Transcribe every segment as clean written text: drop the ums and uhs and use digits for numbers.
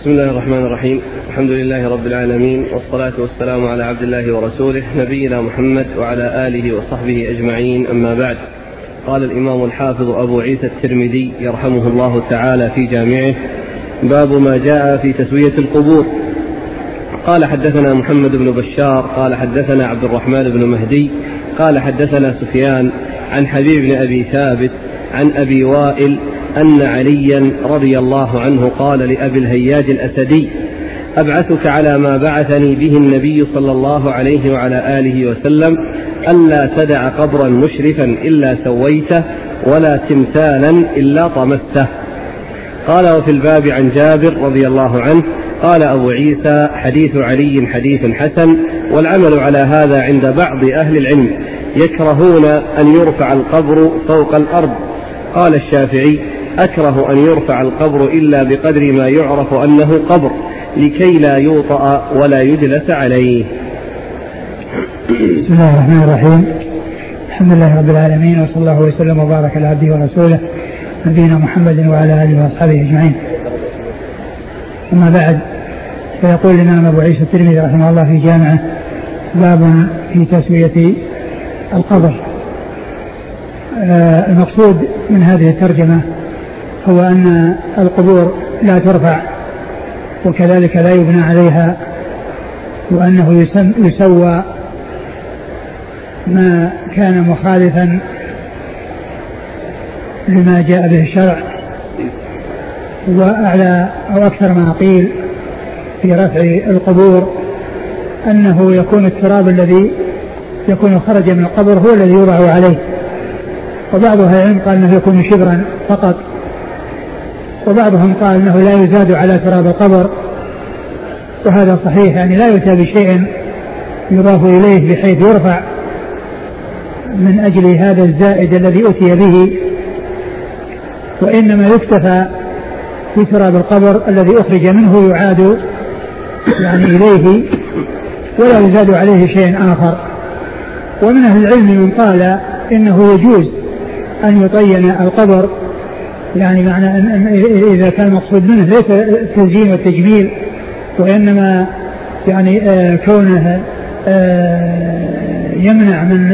بسم الله الرحمن الرحيم. الحمد لله رب العالمين، والصلاة والسلام على عبد الله ورسوله نبينا محمد وعلى آله وصحبه أجمعين، أما بعد. قال الإمام الحافظ أبو عيسى الترمذي يرحمه الله تعالى في جامعه: باب ما جاء في تسوية القبور. قال: حدثنا محمد بن بشار قال حدثنا عبد الرحمن بن مهدي قال حدثنا سفيان عن حبيب بن أبي ثابت عن أبي وائل أن عليا رضي الله عنه قال لأبي الهياج الأسدي: أبعثك على ما بعثني به النبي صلى الله عليه وعلى آله وسلم، ألا تدع قبرا مشرفا إلا سويته، ولا تمثالا إلا طمسته. قال: وفي الباب عن جابر رضي الله عنه. قال أبو عيسى: حديث علي حديث حسن، والعمل على هذا عند بعض أهل العلم، يكرهون أن يرفع القبر فوق الأرض. قال الشافعي: أكره أن يرفع القبر إلا بقدر ما يعرف أنه قبر، لكي لا يوطأ ولا يجلس عليه. بسم الله الرحمن الرحيم. الحمد لله رب العالمين، وصلى الله وسلم وبارك على عبده ورسوله نبينا محمد وعلى آله وأصحابه أجمعين. أما بعد، فيقول الإمام أبو عيسى الترمذي رحمه الله في جامعه: باب في تسوية القبر. المقصود من هذه الترجمة هو أن القبور لا ترفع، وكذلك لا يبنى عليها، وأنه يسوى ما كان مخالفا لما جاء به الشرع. وأعلى أو أكثر ما قيل في رفع القبور أنه يكون التراب الذي يكون خرج من القبر هو الذي يوضع عليه، وبعض أهل العلم قال أنه يكون شبرا فقط، وبعضهم قال أنه لا يزاد على تراب القبر، وهذا صحيح، يعني لا يؤتى بشيء يضاف إليه بحيث يرفع من أجل هذا الزائد الذي أتي به، وإنما يكتفى في تراب القبر الذي أخرج منه يعاد يعني إليه، ولا يزاد عليه شيء آخر. ومن أهل العلم من قال إنه يجوز أن يطين القبر، يعني معنى أن إذا كان المقصود منه ليس التزيين والتجميل، وإنما يعني كونه يمنع من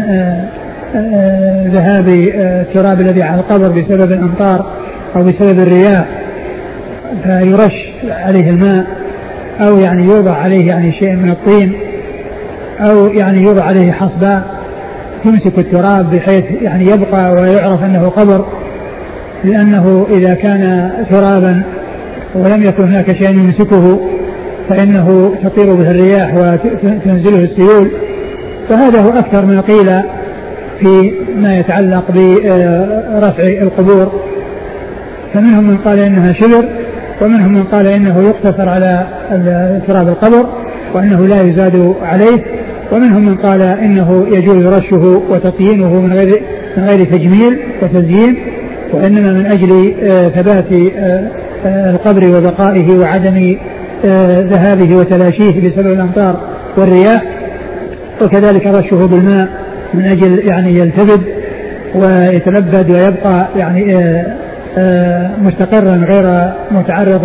ذهاب التراب الذي على القبر بسبب الأمطار أو بسبب الرياح، فيرش عليه الماء، أو يعني يوضع عليه يعني شيء من الطين، أو يعني يوضع عليه حصباء تمسك التراب بحيث يعني يبقى ويعرف أنه قبر، لأنه إذا كان ترابا ولم يكن هناك شيء يمسكه فإنه تطير به الرياح وتنزله السيول. فهذا هو أكثر ما قيل في ما يتعلق برفع القبور، فمنهم من قال إنها شبر، ومنهم من قال إنه يقتصر على تراب القبر وأنه لا يزاد عليه، ومنهم من قال إنه يجوز رشه وتطيينه من غير تجميل وتزيين، وإنما من أجل ثبات القبر وبقائه وعدم ذهابه وتلاشيه بسبب الأمطار والرياح، وكذلك رشه بالماء من أجل يعني يلتبد ويتلبد ويبقى يعني مستقرا غير متعرض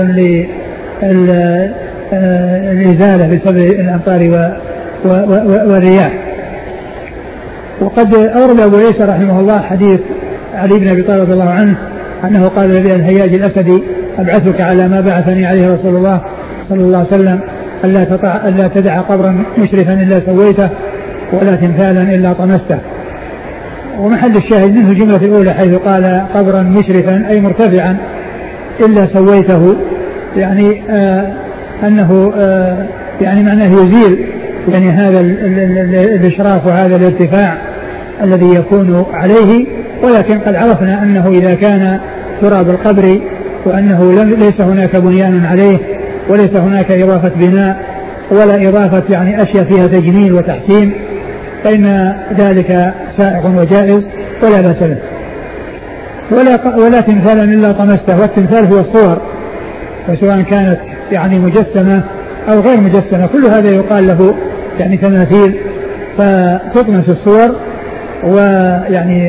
للإزالة بسبب الأمطار والرياح. وقد أورد أبو عيسى رحمه الله حديث علي بن أبي طالب رضي الله عنه أنه قال لأبي الهياج الأسدي: أبعثك على ما بعثني عليه رسول الله صلى الله عليه وسلم، ألا تدع قبرا مشرفا إلا سويته، ولا تمثالا إلا طمسته. ومحل الشاهد منه الجملة الأولى حيث قال قبرا مشرفا أي مرتفعا إلا سويته، يعني أنه يعني معناه يزيل يعني هذا الإشراف وهذا الارتفاع الذي يكون عليه. ولكن قد عرفنا أنه إذا كان تراب القبر وأنه ليس هناك بنيان عليه، وليس هناك إضافة بناء ولا إضافة يعني أشياء فيها تجميل وتحسين، فإن ذلك سائغ وجائز ولا بأس به. ولا تمثالا إلا طمسته، والتمثال هو الصور، وسواء كانت يعني مجسمة أو غير مجسمة، كل هذا يقال له يعني تماثيل، فتطمس الصور ويعني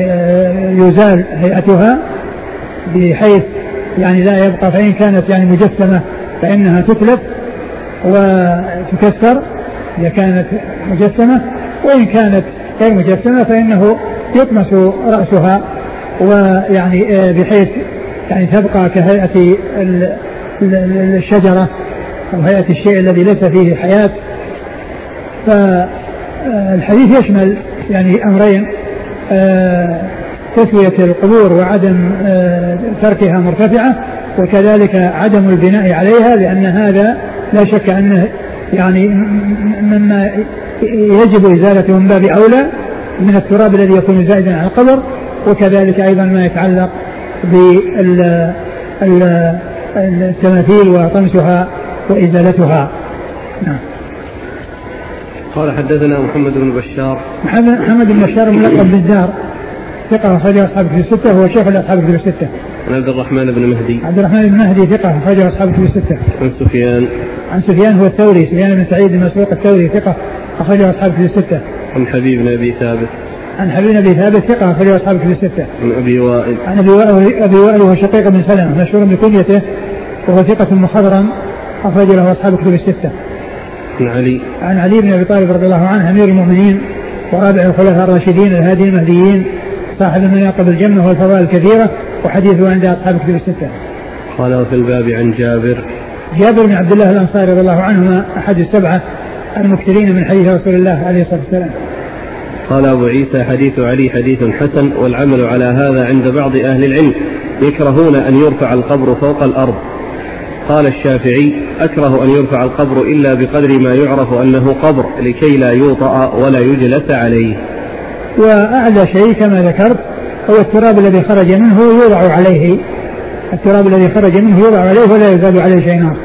يزال هيئتها بحيث يعني لا يبقى، فإن كانت يعني مجسمة فإنها تتلف وتكسر إذا كانت مجسمة، وإن كانت غير مجسمة فإنه يطمس رأسها، ويعني بحيث يعني تبقى كهيئة الشجرة أو هيئة الشيء الذي ليس فيه حياة. فالحديث يشمل يعني أمرين: تسوية القبور وعدم تركها مرتفعة، وكذلك عدم البناء عليها، لأن هذا لا شك أنه يعني مما يجب إزالته من باب أولى من التراب الذي يكون زائدا على القبر، وكذلك أيضا ما يتعلق بالتماثيل وطمسها وإزالتها. نعم. قال حدثنا محمد بن بشار. محمد بن بشار ملقب بالدار، ثقة أخرجه أصحاب الكتب الستة، هو شيخ لأصحاب الكتب الستة. عن عبد الرحمن بن مهدي. عبد الرحمن بن مهدي ثقة أخرجه أصحاب الكتب الستة. عن سفيان. عن سفيان هو الثوري، سفيان بن سعيد المسروق الثوري ثقة أخرجه أصحاب الكتب الستة. عن حبيب بن أبي ثابت. عن حبيب بن أبي ثابت ثقة أخرجه أصحاب الكتب الستة. عن أبي وائل. عن أبي وائل وهو شقيق بن سلمة مشهور بكنيته، وهو ثقة مخضرم أخرج له أصحاب الكتب الستة. عن علي. عن علي بن أبي طالب رضي الله عنه أمير المؤمنين ورابع الخلفاء الراشدين الهادي المهديين، صاحب المناقب الجمة والفضائل الكثيرة، وحديثه عند أصحاب الكتب الستة. قال في الباب عن جابر بن عبد الله الأنصاري رضي الله عنهما أحد السبعة المكثرين من حديث رسول الله عليه الصلاة والسلام. قال أبو عيسى حديث علي حديث حسن، والعمل على هذا عند بعض أهل العلم، يكرهون أن يرفع القبر فوق الأرض. قال الشافعي: أكره أن يرفع القبر إلا بقدر ما يعرف أنه قبر، لكي لا يوطأ ولا يجلس عليه. وأعلى شيء كما ذكرت هو التراب الذي خرج منه يوضع عليه، التراب الذي خرج منه يوضع عليه ولا يزال عليه شيء آخر.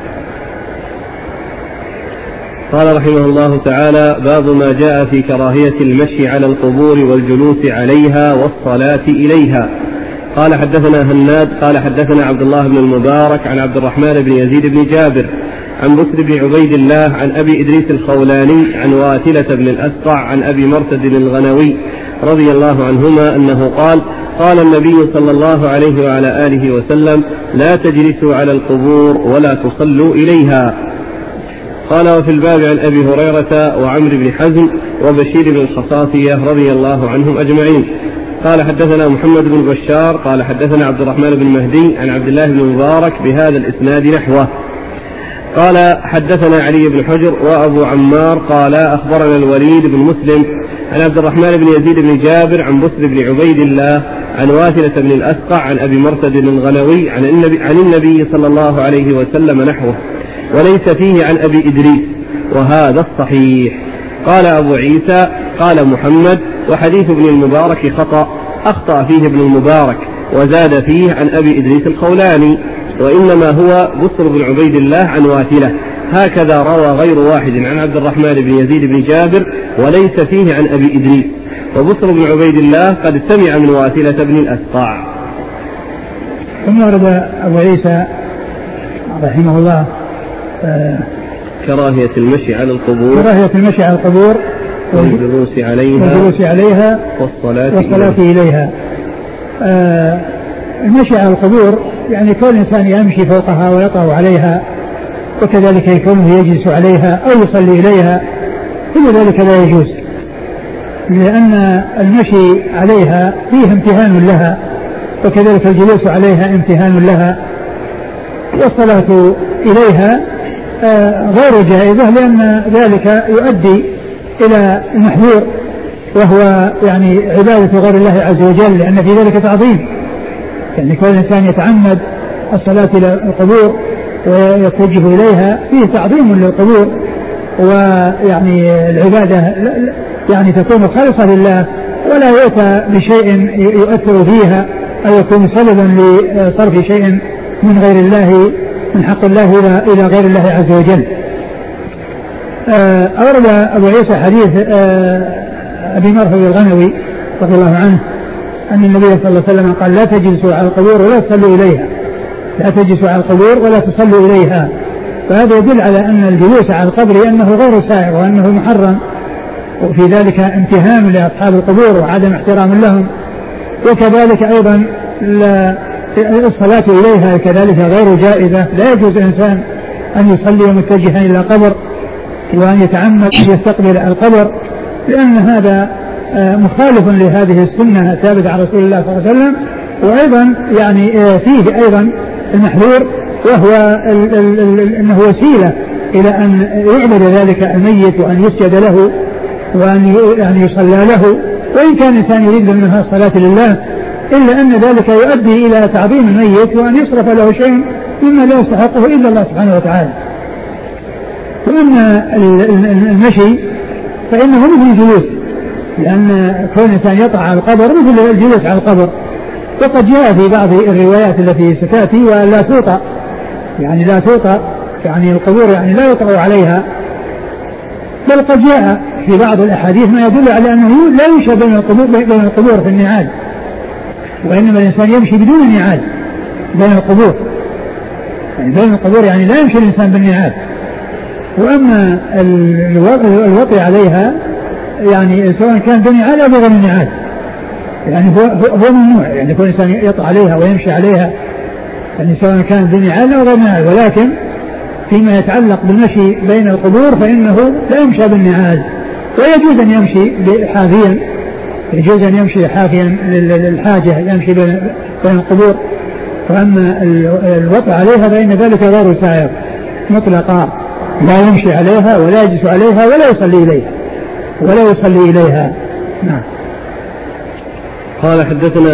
قال رحمه الله تعالى: باب ما جاء في كراهية المشي على القبور والجلوس عليها والصلاة إليها. قال حدثنا هناد قال حدثنا عبد الله بن المبارك عن عبد الرحمن بن يزيد بن جابر عن بسر بن عبيد الله عن أبي إدريس الخولاني عن واتلة بن الأسقع عن أبي مرثد الغنوي رضي الله عنهما أنه قال: قال النبي صلى الله عليه وعلى آله وسلم: لا تجلسوا على القبور ولا تصلوا إليها. قال: وفي الباب عن أبي هريرة وعمر بن حزم وبشير بن الخصاصية رضي الله عنهم أجمعين. قال حدثنا محمد بن بشار قال حدثنا عبد الرحمن بن مهدي عن عبد الله بن مبارك بهذا الإسناد نحوه. قال حدثنا علي بن حجر وأبو عمار قال أخبرنا الوليد بن مسلم عن عبد الرحمن بن يزيد بن جابر عن بسر بن عبيد الله عن واثلة بن الأسقع عن أبي مرثد الغنوي عن النبي صلى الله عليه وسلم نحوه، وليس فيه عن أبي إدريس، وهذا الصحيح. قال أبو عيسى: قال محمد: وحديث ابن المبارك خطأ، أخطأ فيه ابن المبارك وزاد فيه عن أبي إدريس الخولاني، وإنما هو بسر بن عبيد الله عن واثلة، هكذا روى غير واحد عن عبد الرحمن بن يزيد بن جابر وليس فيه عن أبي إدريس، وبسر بن عبيد الله قد سمع من واثلة بن الأسقع. ثم ورد أبو عيسى رحمه الله كراهية المشي على القبور، كراهية المشي على القبور والجلوس عليها والصلاة إليها. المشي على القبور يعني كل إنسان يمشي فوقها ويطأ عليها، وكذلك يكونه يجلس عليها أو يصلي إليها، كل ذلك لا يجوز، لأن المشي عليها فيه امتهان لها، وكذلك الجلوس عليها امتهان لها، والصلاة إليها غير جائزة، لأن ذلك يؤدي إلى المحذور، وهو يعني عبادة غير الله عز وجل، لأن في ذلك تعظيم. يعني كل إنسان يتعمد الصلاة إلى القبور ويتوجه إليها فيه تعظيم للقبور، ويعني العبادة يعني تكون خالصة لله، ولا يؤتى بشيء يؤثر فيها أو يكون سببا لصرف شيء من غير الله، من حق الله إلى غير الله عز وجل. أورد أبو عيسى حديث أبي مرثد الغنوي رضي الله عنه أن النبي صلى الله عليه وسلم قال: لا تجلسوا على القبور ولا تصلوا إليها، لا تجلسوا على القبور ولا تصلوا إليها. فهذا يدل على أن الجلوس على القبر أنه غير سائغ وأنه محرم، وفي ذلك امتهان لأصحاب القبور وعدم احترام لهم، وكذلك أيضا الصلاة إليها كذلك غير جائزة. لا يجوز الإنسان أن يصلي متجها إلى قبر وأن يتعمد أن يستقبل القبر، لأن هذا مخالف لهذه السنة الثابتة عن رسول الله صلى الله عليه وسلم. وأيضا يعني فيه أيضا المحذور، وهو أنه وسيلة إلى أن يعبد ذلك الميت وأن يسجد له وأن يصلى له، وإن كان الإنسان يريد منها الصلاة لله، إلا أن ذلك يؤدي إلى تعظيم الميت وأن يصرف له شيء مما لا يستحقه إلا الله سبحانه وتعالى. وأما المشي فإنه مثل الجلوس، لأن كون الإنسان يطع على القبر مثل الجلوس على القبر. وقد جاء في بعض الروايات التي ستأتي ولا توطأ، يعني لا توطأ، يعني القبور يعني لا يطغى عليها، بل قد جاء في بعض الأحاديث ما يدل على أنه لا يمشى بين القبور في النعال، وإنما الإنسان يمشي بدون نعال بين القبور، يعني بين القبور يعني لا يمشي الإنسان بالنعال. وأما الوطي عليها يعني سواء كان بنعال أو بغير نعال، يعني هو ممنوع، يعني كل إنسان يطع عليها ويمشي عليها، يعني سواء كان بنعال أو غير نعال. ولكن فيما يتعلق بالمشي بين القبور فإنه لا يمشى بالنعال، ويجوز أن يمشي حافيا، يجوز أن يمشي حافيا للحاجة، يمشي بين القبور. وأما الوطء عليها فإن ذلك غير سائر مطلقا، لا يمشي عليها ولا يجلس عليها ولا يصلي إليها. نعم. قال حدثنا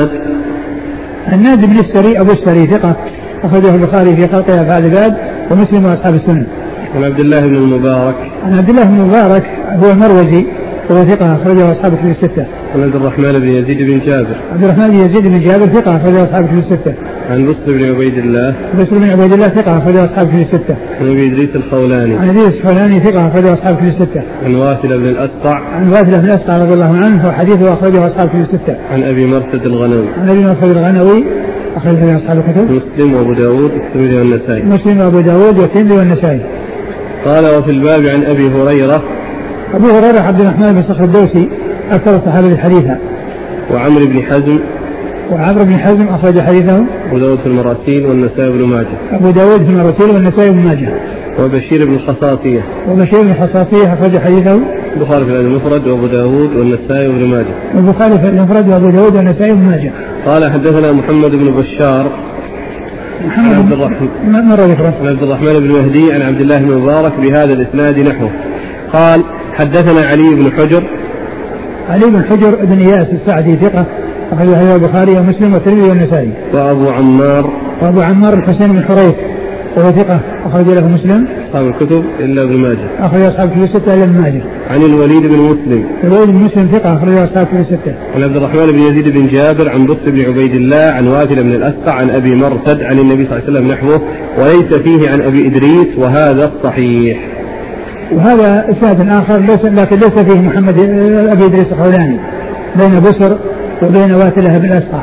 هناد بن السري أبو السري ثقة، أخرجه البخاري في خلق أفعال العباد ومسلم وأصحاب السنن. عن عبد الله بن المبارك. عن عبد الله بن المبارك هو المروزي وهو ثقة، أخرجه أصحاب الكتب الستة. عن عبد الرحمن بن يزيد بن جابر. عبد الرحمن بن يزيد بن جابر ثقة، أخرجه أصحاب الكتب الستة. عن بسر بن عبيد الله. بسر بن عبيد الله ثقة، أخرجه أصحاب الكتب الستة. عن أبي إدريس الخولاني. عن إدريس الخولاني ثقة، أخرجه أصحاب الكتب الستة. عن واثلة بن الأسقع. عن واثلة بن الأسقع رضي الله عنه وحديثه أخرجه أصحاب الكتب الستة. عن أبي مرثد الغنوي. عن أبي مرثد الغنوي أخرجه أصحاب الكتب. مسلم وأبو داود والترمذي والنسائي. مسلم وأبو داود والترمذي والنسائي. قال وفي الباب عن أبي هريرة. أبو هريرة عبد الرحمن بن صخر الدوسي أكثر الصحابة حديثا. وعمرو بن حزم. وعمرو بن حزم أخرج حديثه. أبو داود في المراسيل والنسائي بن ماجه. أبو داود في المراسيل والنسائي بن ماجه. وبشير بن الخصاصية. وبشير بن الخصاصية أخرج حديثه. البخاري في المفرد وأبو داود والنسائي بن ماجه. والبخاري في المفرد وأبو داود والنسائي بن ماجه. قال حدثنا محمد بن بشار. محمد عبد الرحمن عن عبد الرحمن بن مهدي عن عبد الله بن مبارك بهذا الإسناد نحوه. قال حدثنا علي بن حجر. علي بن حجر بن إياس السعدي ثقة، أخرجه البخاري ومسلم والترمذي والنسائي. وأبو عمار الحسين بن حريث وهو ثقة، أخرج له مسلم أصحاب الكتب إلا ابن ماجه. أخرج أصحاب الكتب الستة إلا ابن ماجه. عن الوليد بن مسلم. الوليد بن مسلم ثقة، أخرج أصحاب الكتب الستة. عن عبد الرحمن بن يزيد بن جابر عن بسر بن عبيد الله عن واثلة بن الأسقع عن أبي مرثد عن النبي صلى الله عليه وسلم نحوه، وليس فيه عن أبي إدريس، وهذا الصحيح. وهذا إسناد آخر لكن ليس فيه محمد أبي إدريس الخولاني، بين بسر وبين واثلة بن الأسقع،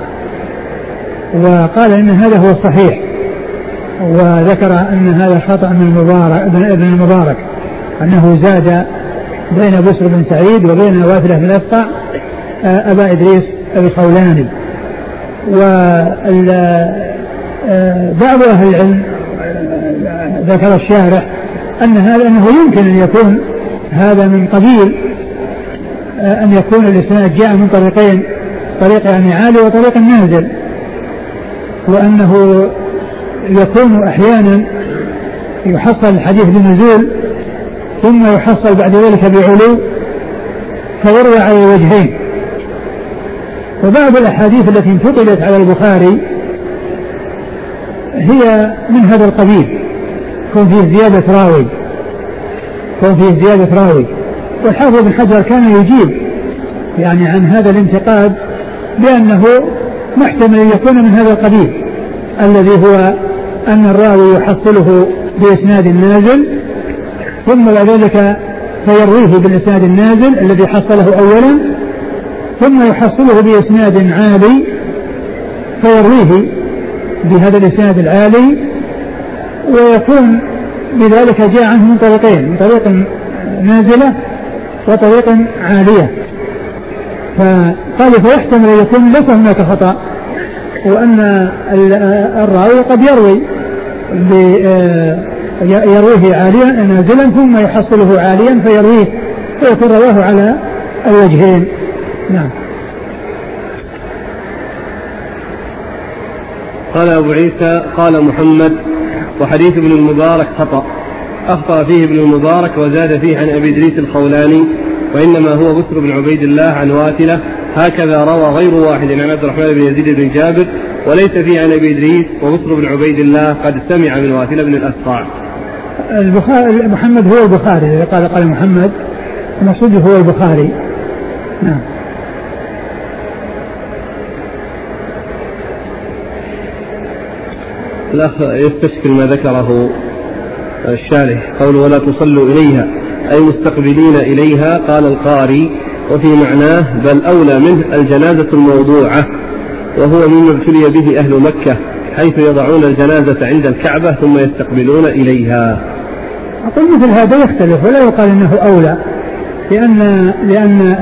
وقال إن هذا هو الصحيح، وذكر أن هذا خطأ من ابن المبارك، أنه زاد بين بسر بن سعيد وبين واثلة بن الأسقع أبا إدريس الخولاني. وبعض أهل العلم ذكر الشارح أنه يمكن أن يكون هذا من قبيل أن يكون الإسناد جاء من طريقين، طريق يعني عالي وطريق نازل، وأنه يكون أحيانا يحصل الحديث بنزول ثم يحصل بعد ذلك بعلو فيروى على وجهين. وبعض الأحاديث التي انتقلت على البخاري هي من هذا القبيل، كون فيه زيادة راوي، والحافظ بن حجر كان يجيب يعني عن هذا الانتقاد بأنه محتمل أن يكون من هذا القبيل، الذي هو أن الراوي يحصله بإسناد نازل ثم بعد ذلك فيرويه بالإسناد النازل الذي حصله أولا، ثم يحصله بإسناد عالي فيرويه بهذا الإسناد العالي، ويكون بذلك جاء عنه من طريقين، من طريق نازلة وطريق عالية. فقال فيحتمل أن يكون ليس هناك خطأ وأن الراوي قد يرويه عاليا نازلا ثم يحصله عاليا فيرويه فيكون رواه على الوجهين. نعم. قال أبو عيسى قال محمد وحديث ابن المبارك خطأ، أخطأ فيه ابن المبارك وزاد فيه عن أبي إدريس الخولاني، وإنما هو بسر بن عبيد الله عن واتلة، هكذا روى غير واحد عن عبد الرحمن بن يزيد بن جابر، وليس فيه عن أبي إدريس وبسر بن عبيد الله قد سمع من واتلة بن الأسقع. محمد هو البخاري، قال محمد المقصود هو البخاري. نعم. الأخ يستشكل ما ذكره الشارح قول ولا تصلوا إليها أي مستقبلين إليها، قال القاري وفي معناه بل أولى منه الجنازة الموضوعة، وهو مما ابتلي به أهل مكة حيث يضعون الجنازة عند الكعبة ثم يستقبلون إليها. أقول مثل هذا يختلف ولا يقال إنه أولى، لأن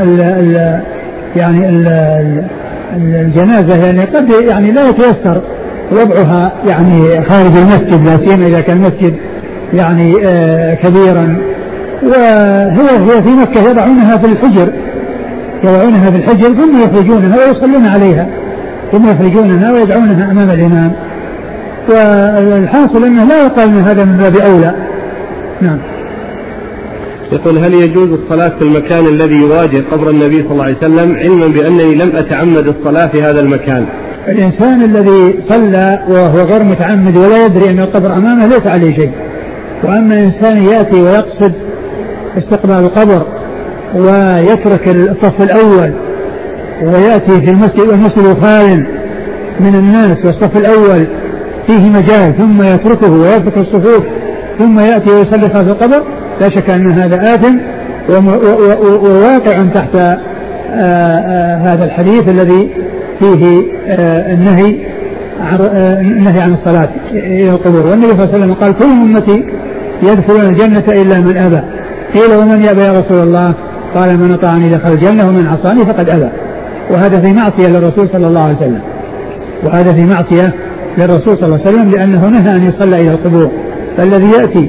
الجنازة يعني قد يعني لا يتيسر وضعها يعني خارج المسجد، لا سيما إذا كان المسجد يعني كبيرا، وهي في مكة يضعونها في الحجر ثم يخرجونها ويصلون عليها ويدعونها أمام الإمام، والحاصل أنه لا يقال أن هذا من باب أولى. نعم. يقول هل يجوز الصلاة في المكان الذي يواجه قبر النبي صلى الله عليه وسلم علما بأنني لم أتعمد الصلاة في هذا المكان؟ الإنسان الذي صلى وهو غير متعمد ولا يدري أن القبر أمامه ليس عليه شيء، وأما إنسان يأتي ويقصد استقبال القبر ويترك الصف الأول ويأتي في المسجد والمسجد خال من الناس والصف الأول فيه مجال ثم يتركه ويترك الصفوف ثم يأتي ويصلي خلف القبر، لا شك أن هذا آثم وواقع تحت هذا الحديث الذي فيه النهي عن الصلاة إلى القبور. والنبي صلى الله عليه وسلم قال كل أمتي يدخلون الجنة إلا من أبى، قيل ومن يأبى يا رسول الله؟ قال من أطاعني دخل الجنة ومن عصاني فقد أبى. وهذا في معصية للرسول صلى الله عليه وسلم، لأنه نهى أن يصلى إلى القبور. فالذي يأتي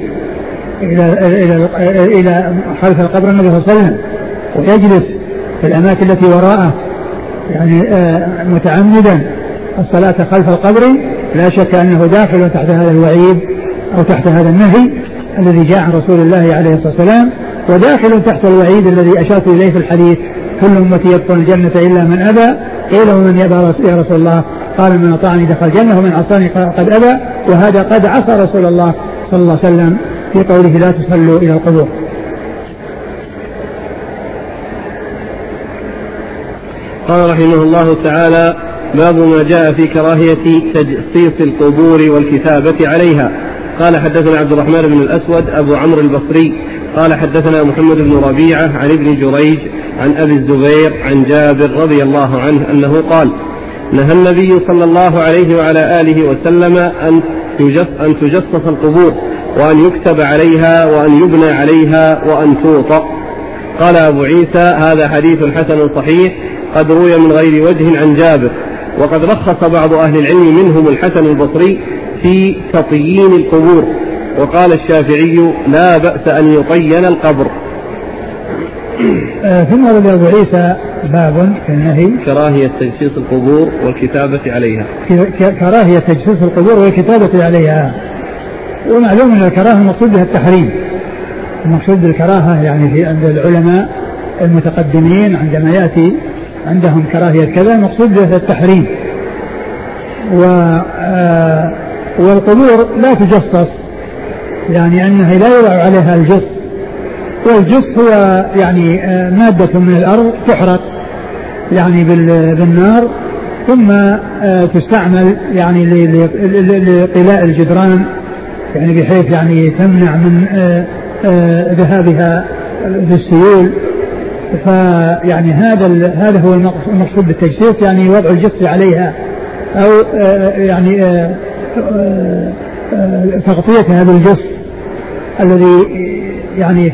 إلى خلف القبر النبي صلى الله عليه وسلم ويجلس في الأماكن التي وراءه يعني متعمدا الصلاة خلف القبر لا شك أنه داخل تحت هذا الوعيد أو تحت هذا النهي الذي جاء عن رسول الله عليه الصلاة والسلام، وداخل تحت الوعيد الذي أشرت إليه في الحديث كل أمتي يدخل الجنة إلا من أبى، قيل ومن يأبى يا رسول الله؟ قال من أطاعني دخل الجنة ومن عصاني قد أبى. وهذا قد عصى رسول الله صلى الله عليه وسلم في قوله لا تصلوا إلى القبور. قال رحمه الله تعالى باب ما جاء في كراهية تجصيص القبور والكتابة عليها. قال حدثنا عبد الرحمن بن الأسود أبو عمرو البصري قال حدثنا محمد بن ربيعة عن ابن جريج عن أبي الزبير عن جابر رضي الله عنه أنه قال نهى النبي صلى الله عليه وعلى آله وسلم أن تجصص القبور وأن يكتب عليها وأن يبنى عليها وأن توطأ. قال أبو عيسى هذا حديث حسن صحيح قد روي من غير وجه عن جابر، وقد رخص بعض أهل العلم منهم الحسن البصري في تطيين القبور، وقال الشافعي لا بأس أن يطين القبر. ثم ورد أبو عيسى باب في النهي كراهية تجصيص القبور والكتابة عليها. كراهية تجصيص القبور والكتابة عليها، ومعلوم أن الكراهة المقصود بها التحريم. المقصود بالكراهة يعني في عند العلماء المتقدمين عندما يأتي عندهم كراهية كذا المقصود بها التحريم. والقبور لا تجصص، يعني أنها لا يوضع عليها الجص، والجص هو يعني مادة من الأرض تحرق يعني بالنار ثم تستعمل يعني لقلاء الجدران، يعني بحيث يعني تمنع من ذهابها بالسيول. فيعني هذا هو المقصود بالتجسيس، يعني وضع الجص عليها أو يعني تغطيتها بالجص الذي يعني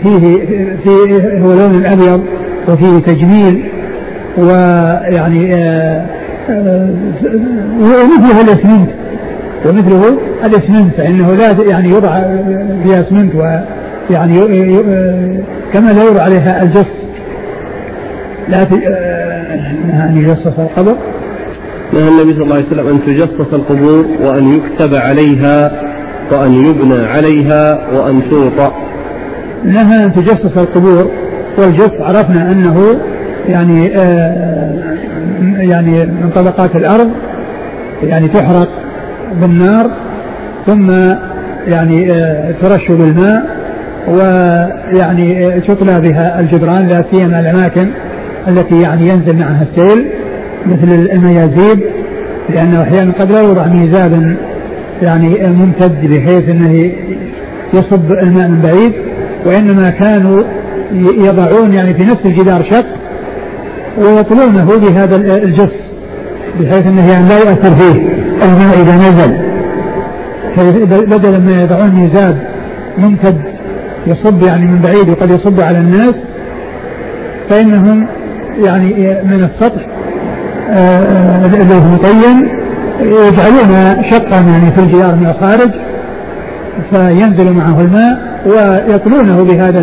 فيه هو لون الأبيض وفيه تجميل، ويعني ومثله الاسمنت فإنه لا يعني يوضع فيها اسمنت ويعني كما لا يوضع عليها الجص لا أن يجصص القبر. نهى النبي صلى الله عليه وسلم أن تجصص القبور وأن يكتب عليها وأن يبنى عليها وأن توطأ. نهى أن تجصص القبور، والجص عرفنا أنه يعني من طبقات الأرض يعني تحرق بالنار ثم يعني ترش بالماء ويعني تطلى بها الجدران لا سيما الأماكن التي يعني ينزل معها السيل مثل الميازيب، لأنه أحيانا قد لا يوضع ميزاب يعني ممتد بحيث أنه يصب الماء من بعيد، وإنما كانوا يضعون يعني في نفس الجدار شق ويطلونه بهذا الجص بحيث أنه يعني لا يؤثر فيه الماء إذا نزل، بدلا ما يضعون ميزاب ممتد يصب يعني من بعيد وقد يصب على الناس، فإنهم يعني من السطح الذي هو مطين يجعلون شقا يعني في الجدار من الخارج فينزل معه الماء ويطلونه بهذا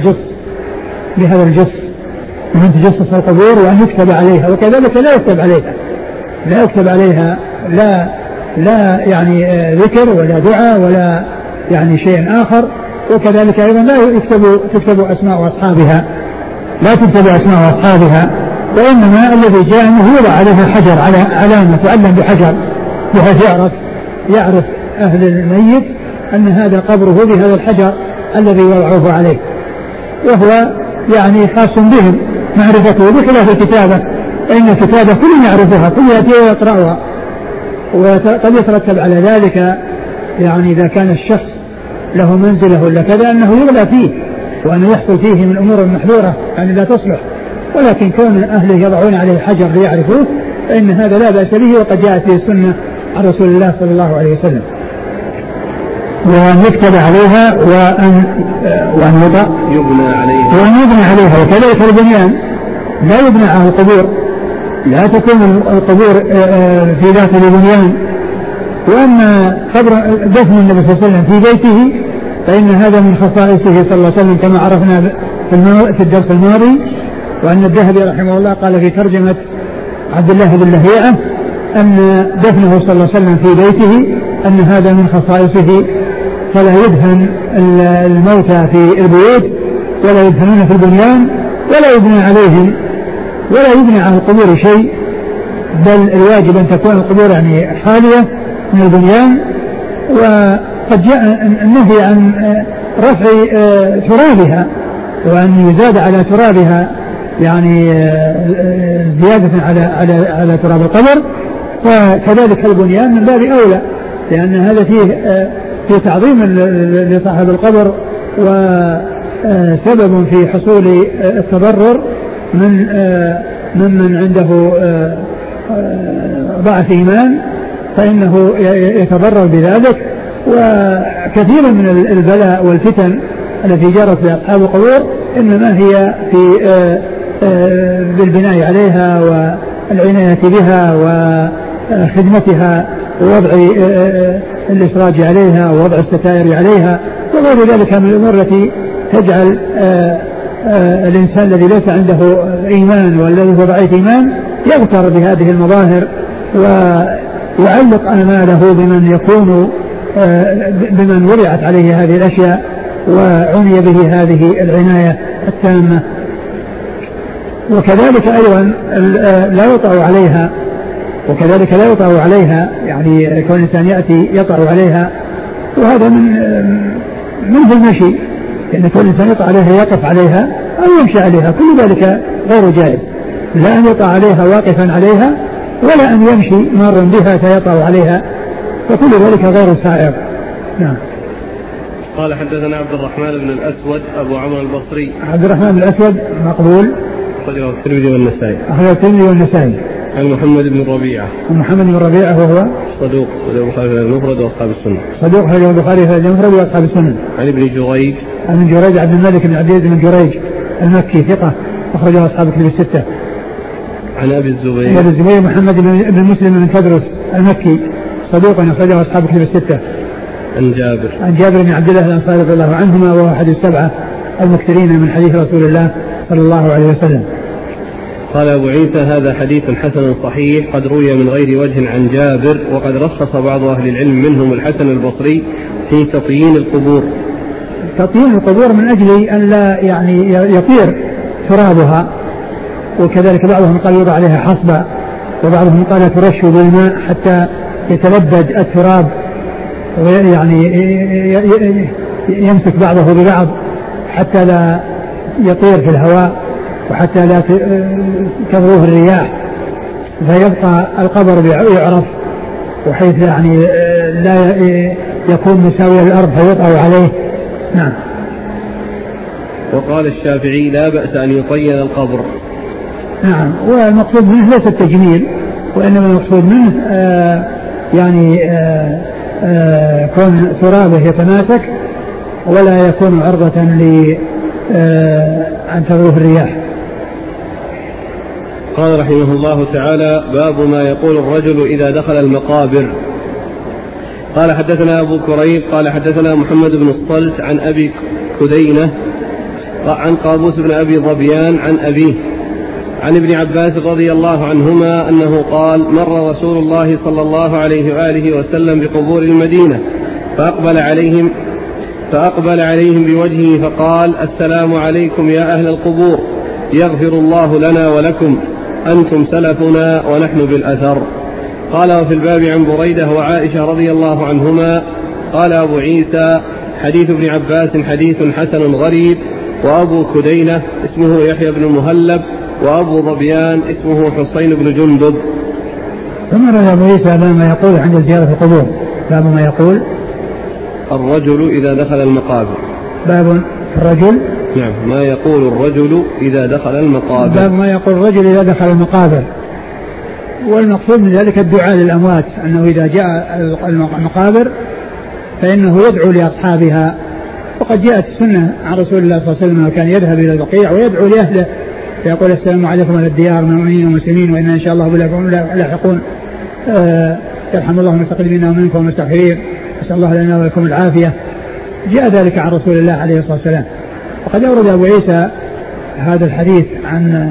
الجص ومن تجصص القبور وأن يكتب عليها، وكذلك لا يكتب عليها لا يعني ذكر ولا دعاء ولا يعني شيء آخر، وكذلك أيضا لا تكتب أسماء أصحابها، وإنما الذي جاء أنه يوضع عليها حجر على علامة تعلم بحجر بحيث يعرف أهل الميت أن هذا قبره بهذا الحجر الذي وضعوه عليه، وهو يعني خاص بهم معرفته بخلاف الكتابة، فإن الكتابة كل يعرفها كل يأتي ويقرأها، وقد يترتب على ذلك يعني إذا كان الشخص له منزله ولا كذا أنه يغلى فيه وأنه يحصل فيه من أمور محظورة يعني لا تصلح، ولكن كون أهله يضعون عليه حجر ليعرفوه فإن هذا لا بأس به، وقد جاءت به السنة عن رسول الله صلى الله عليه وسلم. وأن يكتب عليها وأن يبنى عليها وكذلك البنيان لا يبنى على القبور، لا تكون القبور في ذات البنيان. وأما دفن النبي صلى الله عليه وسلم في بيته فإن هذا من خصائصه صلى الله عليه وسلم كما عرفنا في الدرس الماضي، وأن الذهبي رحمه الله قال في ترجمة عبد الله بن لهيعة أن دفنه صلى الله عليه وسلم في بيته أن هذا من خصائصه، فلا يدفن الموتى في البيوت ولا يدفنون في البنيان ولا يبنى عليهم ولا يبنى على القبور شيء، بل الواجب أن تكون القبور يعني خالية من البنيان. وقد جاء النهي عن رفع ترابها وأن يزاد على ترابها يعني زيادة على تراب القبر، وكذلك البنيان من باب أولى، لأن هذا فيه تعظيم لصاحب القبر وسبب في حصول التضرر من عنده ضعف إيمان فإنه يتضرر بذلك. وكثير من البلاء والفتن التي جرت لأصحاب القبور إنما هي في بالبناء عليها والعناية بها وخدمتها ووضع الإسراج عليها ووضع الستائر عليها وغير ذلك من الأمور التي تجعل الإنسان الذي ليس عنده إيمان والذي هو ضعيف إيمان يغتر بهذه المظاهر ويعلق آماله بمن وضعت عليه هذه الأشياء وعني به هذه العناية التامة. وكذلك أيضا لا يطأ عليها يعني كون الإنسان يأتي يطأ عليها، وهذا من المشي، لأن كون الإنسان يطأ عليها يقف عليها أو يمشي عليها كل ذلك غير جائز، لا أن يطأ عليها واقفا عليها ولا أن يمشي مارا بها فيطأ عليها، فكل ذلك غير سائغ. نعم. قال حدثنا عبد الرحمن بن الأسود أبو عمرو البصري. عبد الرحمن بن الأسود مقبول أخرجه الترمذي والنسائي. عن محمد بن ربيعة. وهو صدوق البخاري في المفرد وأصحاب السنة. صدوق في البخاري في المفرد وأصحاب السنة. عن ابن جريج. عبد الملك بن عبد العزيز بن جريج المكي ثقة أخرجه أصحاب الكتب الستة. عن أبي الزبير. عن أبي الزبير محمد بن مسلم بن تدرس المكي صدوق أخرجه أصحاب كتب الستة. عن جابر بن عبد الله الأنصاري رضي الله عنهما وهو أحد السبعة المكثرين من حديث رسول الله صلى الله عليه وسلم. قال أبو عيسى هذا حديث حسن صحيح قد روي من غير وجه عن جابر، وقد رخص بعض أهل العلم منهم الحسن البصري في تطيين القبور. تطيين القبور من أجل أن لا يعني يطير ترابها، وكذلك بعضهم قال يوضع عليها حصبة، وبعضهم قال ترش بالماء حتى يتلبد التراب ويعني يمسك بعضه ببعض حتى لا يطير في الهواء وحتى لا تضروه الرياح، فيبقى القبر يعرف وحيث يعني لا يكون مساويا للأرض فيطأ عليه. نعم. وقال الشافعي لا بأس أن يطين القبر. نعم. والمقصود منه ليس التجميل، وإنما المقصود منه يعني كون ترابه يتماسك ولا يكون عرضة أن تضروه الرياح. قال رحمه الله تعالى باب ما يقول الرجل إذا دخل المقابر. قال حدثنا أبو كريب قال حدثنا محمد بن الصلت عن أبي كدينة عن قابوس بن أبي ظبيان عن أبيه عن ابن عباس رضي الله عنهما أنه قال مر رسول الله صلى الله عليه وآله وسلم بقبور المدينة فأقبل عليهم بوجهه فقال السلام عليكم يا أهل القبور، يغفر الله لنا ولكم، أنتم سلفنا ونحن بالأثر. قال وفي الباب عن بريدة وعائشة رضي الله عنهما. قال أبو عيسى حديث ابن عباس حديث حسن غريب، وأبو كدينة اسمه يحيى بن المهلب، وأبو ظبيان اسمه حسين بن جندب. ثم رأى أبو عيسى ما يقول عند زيارة القبور. باب ما يقول الرجل إذا دخل المقابر. باب الرجل. نعم. ما يقول الرجل إذا دخل المقابر. باب ما يقول الرجل إذا دخل المقابر. والمقصود من ذلك الدعاء للأموات، أنه إذا جاء المقابر فإنه يدعو لأصحابها. وقد جاءت السنة عن رسول الله صلى الله عليه وسلم وكان يذهب إلى البقيع ويدعو لأهله فيقول السلام عليكم على الديار من المؤمنين والمسلمين وإنا إن شاء الله بكم لاحقون، يرحم الله المستقدمين ومنكم والمستغفرين، نسأل الله لنا ولكم العافية. جاء ذلك عن رسول الله عليه الصلاة والسلام. وقد أورد أبو عيسى هذا الحديث عن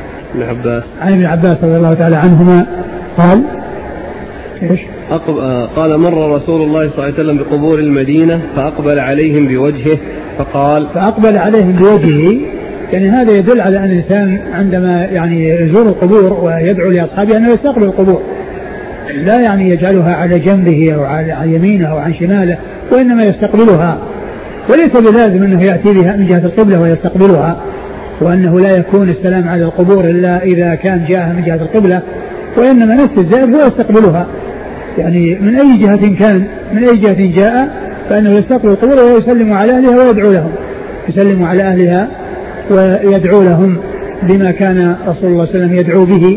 ابن عباس رضي الله تعالى عنهما قال إيش؟ قال مر رسول الله صلى الله عليه وسلم بقبور المدينة فأقبل عليهم بوجهه فأقبل عليهم بوجهه، يعني هذا يدل على أن الإنسان عندما يعني يزور القبور ويدعو لأصحابه أنه يستقبل القبور، لا يعني يجعلها على جنبه أو على يمينه أو عن شماله، وإنما يستقبلها، وليس بلازم أنه يأتي بها من جهة القبلة ويستقبلها، وأنه لا يكون السلام على القبور إلا إذا كان جاءها من جهة القبلة، وإنما نفس الزائر هو يستقبلها، يعني من أي جهة كان، من أي جهة جاء فإنه يستقبل القبور ويسلم على أهلها ويدعو لهم، يسلم على أهلها ويدعو لهم بما كان رسول الله صلى الله عليه وسلم يدعو به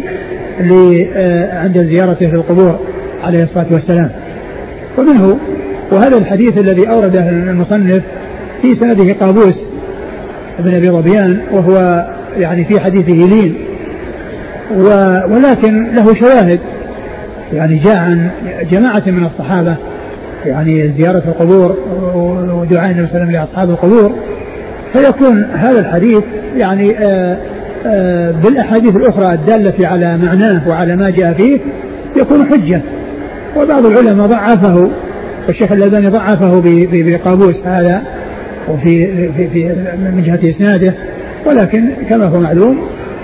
عند زيارته في القبور عليه الصلاة والسلام. ومنه وهذا الحديث الذي أورده المصنف في سنده قابوس بن أبي ظبيان، وهو يعني في حديثه لين، ولكن له شواهد، يعني جاء عن جماعة من الصحابة يعني زيارة القبور ودعاء النبي صلى الله عليه وسلم لأصحاب القبور، فيكون هذا الحديث يعني بالأحاديث الأخرى الدالة على معناه وعلى ما جاء فيه يكون حجة. وبعض العلماء ضعفه، والشيخ الألباني ضعفه بقابوس هذا وفي من جهة إسناده، ولكن كما هو معلوم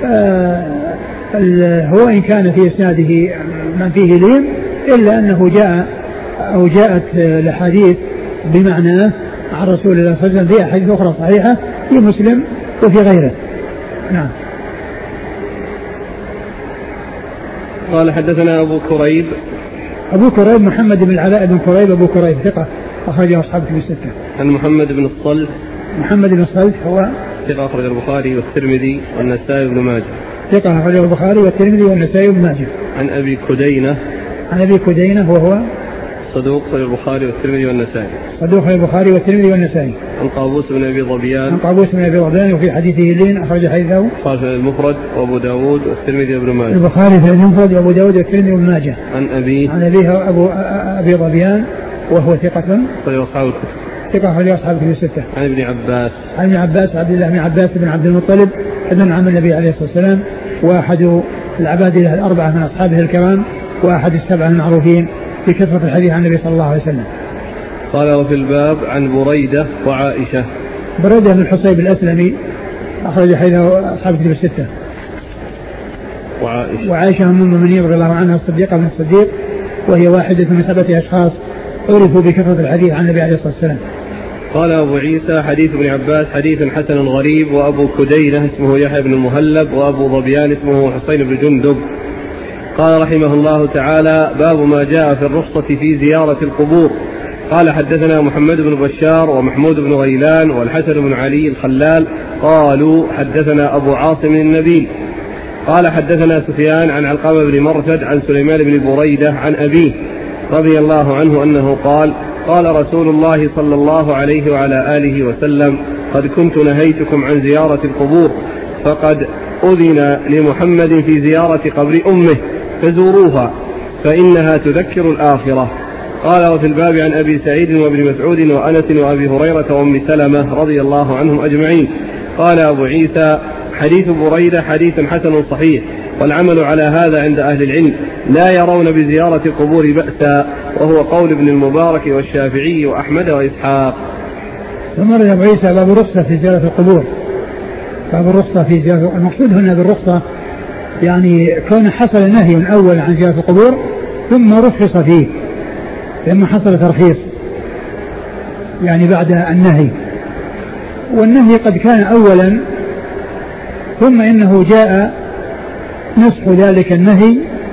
هو إن كان في إسناده من فيه لين إلا أنه جاءت الأحاديث بمعناه عن رسول الله صلى الله عليه وسلم في أحاديث أخرى صحيحة في مسلم وفي غيره. نعم. قال حدثنا أبو كريب محمد بن العلاء بن كريب أبو كريب ثقة أخرجه أصحاب كتب الستة. عن محمد بن الصلت هو ثقة أخرج البخاري والترمذي والنسائي بن ماجه. ثقة أخرج البخاري والترمذي والنسائي بن ماجه. عن أبي كدينة وهو صدوق أخرج البخاري والترمذي والنسائي. صدوق البخاري والترمذي والنسائي. عن قابوس بن أبي ظبيان. عن قابوس بن أبي ظبيان وفي حديثه لين أخرج حديثه البخاري في المفرد وأبو داود والترمذي وابن ماجه. البخاري في المفرد وأبو داود والترمذي وابن ماجه. عن أبيه أبي ظبيان وهو ثقة أخرج أصحاب الكتب الستة. عن ابن عباس عبد الله بن عباس بن عبد المطلب ابن عم النبي عليه الصلاة والسلام وأحد العبادلة الأربعة من أصحابه الكرام وأحد السبعة المعروفين بكثرة الحديث عن النبي صلى الله عليه وسلم. قال وفي الباب عن بريدة وعائشة. بريدة بن الحصيب الأسلمي أخرج حديثه أصحاب الكتب الستة. وعائشة أم المؤمنين رضي الله عنها الصديقة بن الصديق وهي واحدة من 7 أشخاص عرفوا بكثرة الحديث عن النبي عليه الصلاة والسلام. قال أبو عيسى حديث ابن عباس حديث حسن غريب. وأبو كدينة اسمه يحيى بن المهلب وأبو ظبيان اسمه حسين بن جندب. قال رحمه الله تعالى باب ما جاء في الرخصة في زيارة القبور. قال حدثنا محمد بن بشار ومحمود بن غيلان والحسن بن علي الخلال قالوا حدثنا أبو عاصم النبيل قال حدثنا سفيان عن علقمة بن مرثد عن سليمان بن بريدة عن أبيه رضي الله عنه أنه قال قال رسول الله صلى الله عليه وعلى آله وسلم قد كنت نهيتكم عن زيارة القبور فقد أذن لمحمد في زيارة قبر أمه فزوروها فإنها تذكر الآخرة. قال وفي الباب عن أبي سعيد وابن مسعود وأنس وأبي هريرة وأم سلمة رضي الله عنهم أجمعين. قال أبو عيسى حديث بريدة حديث حسن صحيح والعمل على هذا عند أهل العلم لا يرون بزيارة القبور بأسا وهو قول ابن المبارك والشافعي وأحمد وإسحاق. ثم رد أبو عيسى باب الرخصة في زيارة القبور. باب الرخصة في زيارة المقصود هنا بالرخصة يعني كون حصل نهي أول عن زيارة القبور ثم رخص فيه ثم حصل ترخيص يعني بعد النهي. والنهي قد كان أولا ثم إنه جاء نسخ ذلك النهي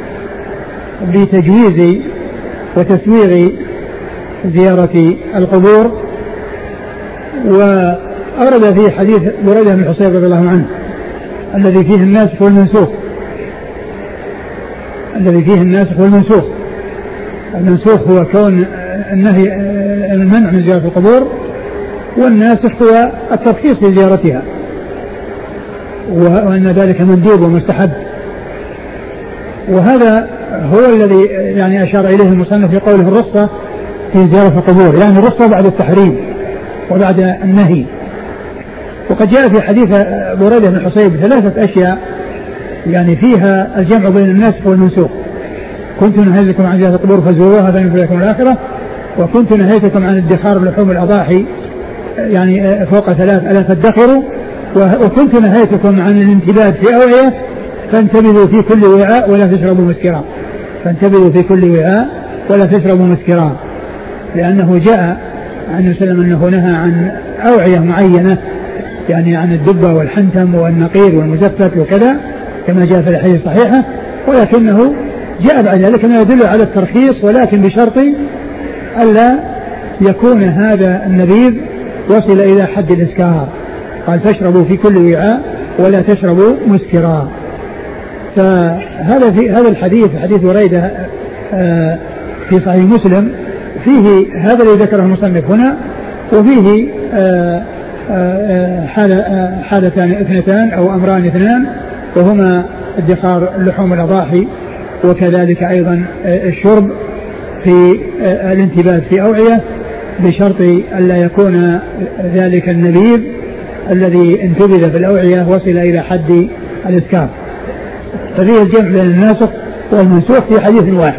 بتجويز وتسويغ زيارة القبور. وأورد في حديث بريدة بن الحصيب رضي الله عنه الذي فيه الناسخ والمنسوخ. المنسوخ هو كون النهي المنع من زيارة القبور والناسخ هو الترخيص لزيارتها وأن ذلك مندوب ومستحب. وهذا هو الذي يعني أشار إليه المصنف في قوله الرخصة في زيارة القبور يعني الرخصة بعد التحريم وبعد النهي. وقد جاء في حديث بريدة بن الحصيب 3 أشياء يعني فيها الجمع بين الناسخ والمنسوخ. كنت نهيتكم عن زيارة القبور فزوروها فإن لكم الآخرة وكنت نهيتكم عن ادخار لحوم الأضاحي يعني فوق 3 ألا تدخروا وكنت نهيتكم عن الانتباه في أوعية فانتبذوا في كل وعاء ولا تشربوا مسكرا لأنه جاء عن النبي صلى الله عليه وسلم أنه نهى عن أوعية معينة يعني عن الدبة والحنتم والنقير والمزفت وكذا كما جاء في الحديث الصحيحة. ولكنه جاء بعد ذلك ما يدل على الترخيص ولكن بشرط ألا يكون هذا النبيذ وصل إلى حد الإسكار. قال فاشربوا في كل وعاء ولا تشربوا مسكرا. فهذا في هذا الحديث حديث بريدة في صحيح مسلم فيه هذا الذي ذكره المصنف هنا وفيه حالتان 2 أو أمران 2 وهما ادخار لحوم الأضاحي وكذلك أيضا الشرب في الانتباه في أوعية بشرط ألا يكون ذلك النبيذ الذي انتبذ في الأوعية وصل إلى حد الإسكار. ففيه الجمع بين الناسخ والمنسوخ في حديث واحد.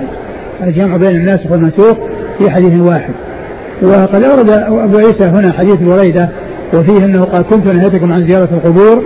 وقد أورد أبو عيسى هنا حديث بريدة وفيه أنه قال كنت نهيتكم عن زيارة القبور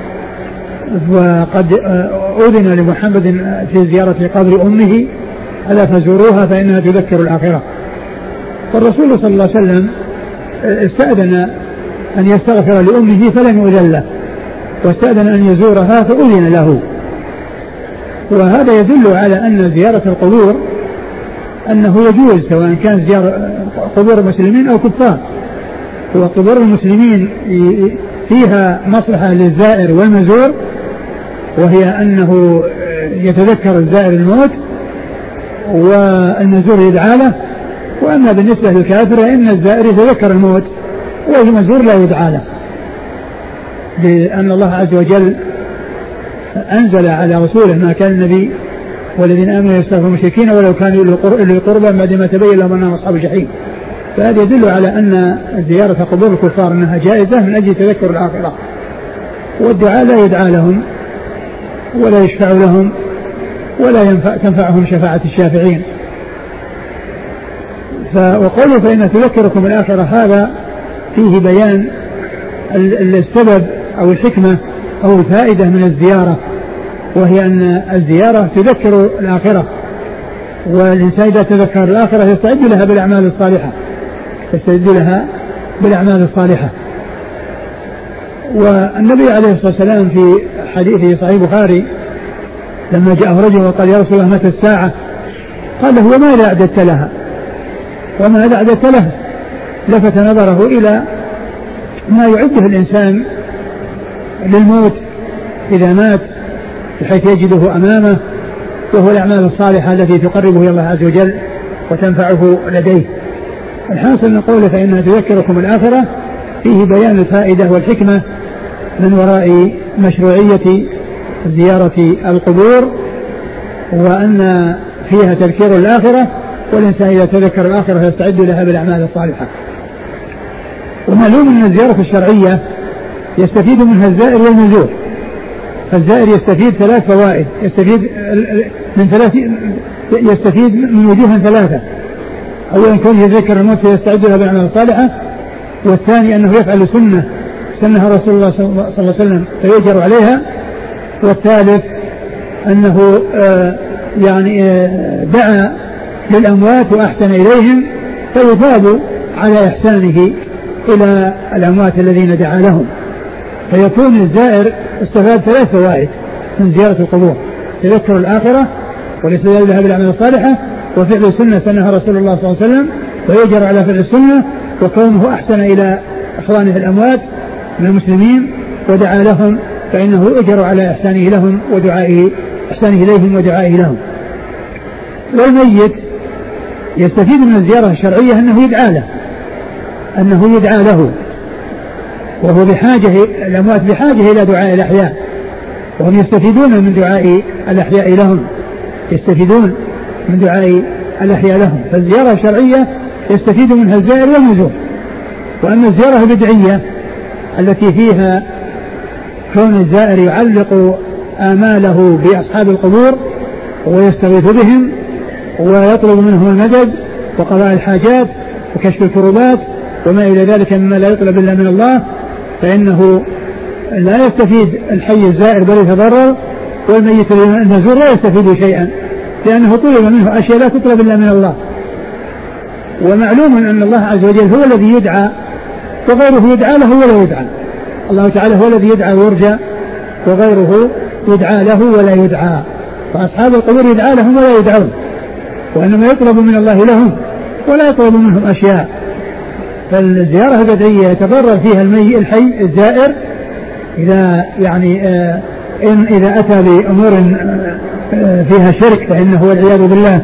وقد أذن لمحمد في زيارة قبر أمه ألا فزوروها فإنها تذكر الآخرة. والرسول صلى الله عليه وسلم استأذن أن يستغفر لأمه فلم يؤذن له واستأذن أن يزورها فأذن له. وهذا يدل على أن زيارة القبور أنه يجوز سواء كان زيارة قبور المسلمين أو كفار. وقبور المسلمين فيها مصلحة للزائر والمزور وهي أنه يتذكر الزائر الموت والمزور يدعى له. وأما بالنسبة للكافر إن الزائر يتذكر الموت والمزور لا يدعى له، لأن الله عز وجل أنزل على رسوله ما كان النبي والذين آمنوا يستغفرون المشركين ولو كانوا أولي قربى بعد ما تبين لهم أنهم أصحاب الجحيم. فهذا يدل على أن زيارة قبور الكفار أنها جائزة من أجل تذكر الآخرة، والدعاء لا يدعى لهم ولا يشفع لهم ولا تنفعهم شفاعة الشافعين. وقوله فإن تذكركم الآخرة هذا فيه بيان السبب أو الحكمة أو الفائدة من الزيارة، وهي أن الزيارة تذكر الآخرة، والإنسان إذا تذكر الآخرة يستعد لها بالأعمال الصالحة. والنبي عليه الصلاة والسلام في حديث صحيح البخاري لما جاءه رجل وقال يا رسول الله متى الساعة؟ قال له وماذا أعددت له؟ لفت نظره إلى ما يعده الإنسان للموت إذا مات بحيث يجده أمامه، وهو الأعمال الصالحة التي تقربه إلى الله عز وجل وتنفعه لديه. الحاصل من قوله فإنها تذكركم الآخرة فيه بيان الفائدة والحكمة من وراء مشروعية زيارة القبور، وأن فيها تذكير الآخرة، والإنسان إذا تذكر الآخرة يستعد لها بالأعمال الصالحة. ومعلوم أن الزيارة الشرعية يستفيد منها الزائر والمزور. فالزائر يستفيد 3 فوائد، يستفيد من وجوه 3. أولا كونه يذكر الموت فيستعد لها بالأعمال الصالحة، والثاني أنه يفعل سنها رسول الله صلى الله عليه وسلم فيؤجر عليها، والثالث أنه دعا للأموات وأحسن إليهم فيثاب على إحسانه إلى الأموات الذين دعا لهم. فيكون الزائر استفاد 3 فوائد من زيارة القبور: تذكر الآخرة والاستدلال لها بالأعمال الصالحة، وفعل سنة سنها رسول الله صلى الله عليه وسلم فيؤجر على فعل السنة، وكونه أحسن إلى إخوانه الأموات من المسلمين ودعا لهم فإنه يؤجر على إحسانه لهم إحسانه إليهم ودعائه لهم. والميت يستفيد من الزيارة الشرعية أنه يدعى له، وهو بحاجة، الأموات بحاجة إلى دعاء الأحياء، وهم يستفيدون من دعاء الأحياء لهم. فالزيارة الشرعية يستفيد منها الزائر والمزور. وأما الزيارة البدعية التي فيها كون الزائر يعلق آماله بأصحاب القبور ويستغيث بهم ويطلب منهم المدد وقضاء الحاجات وكشف الكروبات وما إلى ذلك مما لا يطلب إلا من الله، فإنه لا يستفيد الحي الزائر بل يتضرر، والميت المزور لا يستفيد شيئا، لأنه طلب منه أشياء لا تطلب إلا من الله. ومعلوم أن الله عز وجل هو الذي يدعى وغيره يدعى له ولا يدعى. الله تعالى هو الذي يدعى ويرجى، وغيره يدعى له ولا يدعى. فأصحاب القبور يدعى لهم ولا يدعون، وإنما يطلب من الله لهم ولا يطلب منهم أشياء. فالزيارة البدعية يتضرر فيها الحي الزائر إذا إذا أتى بأمور فيها شرك فإنه والعياذ بالله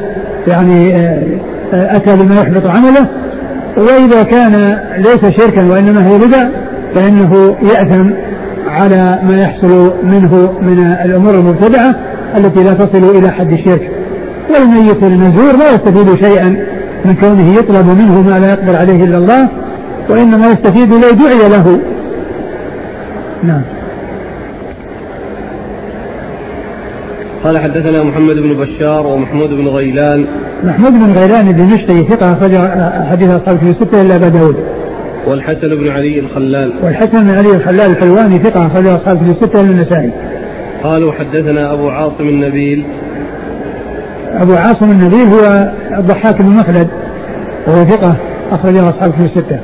أتى بما يحبط عمله، وإذا كان ليس شركا وإنما هي بدع فإنه يأثم على ما يحصل منه من الأمور المبتدعة التي لا تصل إلى حد الشرك. والميت المزور لا يستفيد شيئا من كونه يطلب منه ما لا يقدر عليه إلا الله، وإنما يستفيد لو دعي له. نعم. قال حدثنا محمد بن بشار ومحمود بن غيلان. محمود بن غيلان الدمشقي ثقة أخرج حديث أصحاب في 6 إلا أبا داود. والحسن بن علي الخلال. والحسن بن علي الخلال الحلواني ثقة أخرج أصحاب في 6 إلا النسائي. قالوا حدثنا أبو عاصم النبيل. أبو عاصم النبيل هو الضحاك بن مخلد وهو ثقة أخرج أصحاب في 6.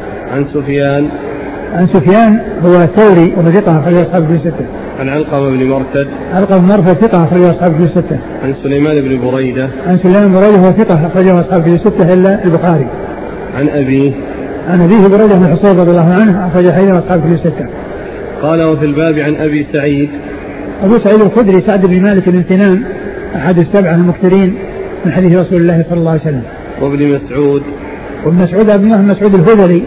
عن سفيان هو الثوري وهو ثقة أخرج أصحاب في 6. عن علقمة بن مرثد. علقمة بن مرثد ثقة أخرج أصحاب في 6. عن سليمان بن بريدة. عن سليمان بن بريدة هو ثقة أخرج أصحاب في 6 إلا البخاري. عن أبيه. عن أبيه بريدة بن حصيب رضي الله عنه أخرج حديث أصحاب في 6. قال وفي الباب عن أبي سعيد. أبو سعيد الخدري سعد بن مالك بن سنان أحد السبعة المكثرين من حديث رسول الله صلى الله عليه وسلم. وابن مسعود. وابن مسعود ابن مسعود الهذلي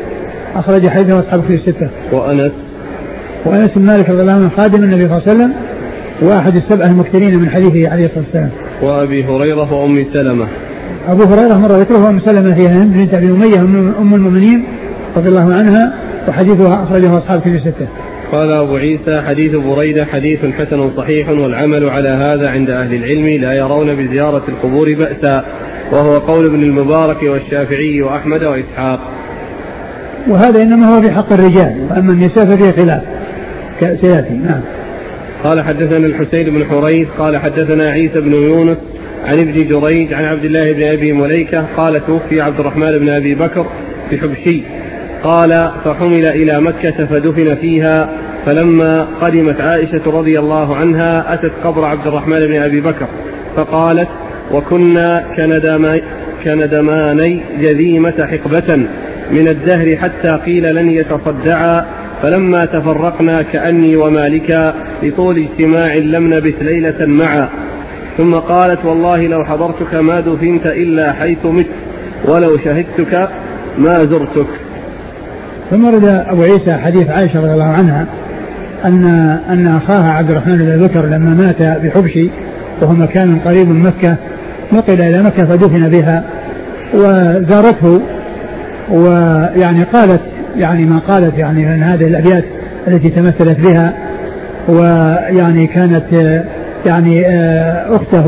أخرج حديثه أصحاب الكتب الستة. وأنس بن مالك رضي الله عنه خادم النبي صلى الله عليه وسلم وأحد السبعة المكثرين من حديثه عليه الصلاة والسلام. وأبي هريرة وأم سلمة. أبو هريرة مر ذكره وأم سلمة هي هند بنت أبي أمية أم المؤمنين رضي الله عنها وحديثها أخرجه أصحاب الكتب الستة. قال أبو عيسى حديث بريدة حديث حسن صحيح والعمل على هذا عند أهل العلم لا يرون بزيارة القبور بأسا وهو قول ابن المبارك والشافعي وأحمد وإسحاق. وهذا إنما هو في حق الرجال وأما النساء ففيه خلاف كسياتي. نعم. قال حدثنا الحسين بن حريث قال حدثنا عيسى بن يونس عن ابن جريج عن عبد الله بن أبي مليكة قال توفي عبد الرحمن بن أبي بكر في حبشي قال فحمل إلى مكة فدفن فيها فلما قدمت عائشة رضي الله عنها أتت قبر عبد الرحمن بن أبي بكر فقالت وكنا كندماني جذيمة حقبة من الدهر حتى قيل لن يتصدعا فلما تفرقنا كأني ومالكا لطول اجتماع لم نبت ليلة معا ثم قالت والله لو حضرتك ما دفنت إلا حيث مت ولو شهدتك ما زرتك. ثم ورد أبو عيسى حديث عائشة رضي الله عنها أن أخاها عبد الرحمن بن أبي بكر لما مات بحبشي وهو مكان قريب من مكة نقل إلى مكة فدفن بها وزارته ويعني قالت يعني ما قالت يعني من هذه الأبيات التي تمثلت بها ويعني كانت يعني أخته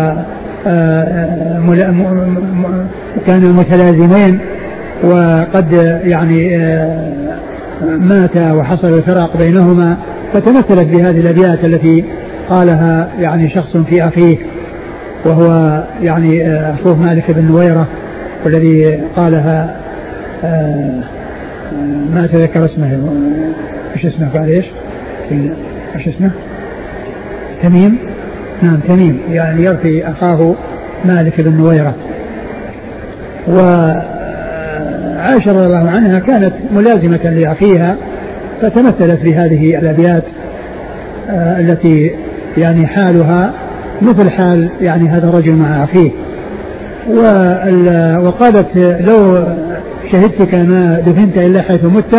وكانوا متلازمين وقد يعني مات وحصل الفراق بينهما فتمثلت بهذه الأبيات التي قالها يعني شخص في أخيه وهو يعني أخوه مالك بن نويرة والذي قالها ما أتذكر اسمه ايش اسمه قال ايش اسمه تميم. نعم تميم يعني يرثي أخاه مالك بن نويرة. وعائشة رضي الله عنها كانت ملازمة لأخيها فتمثلت بهذه الأبيات التي يعني حالها مثل حال يعني هذا الرجل مع أخيه. وقالت لو شهدتك ما دفنت إلا حيث مت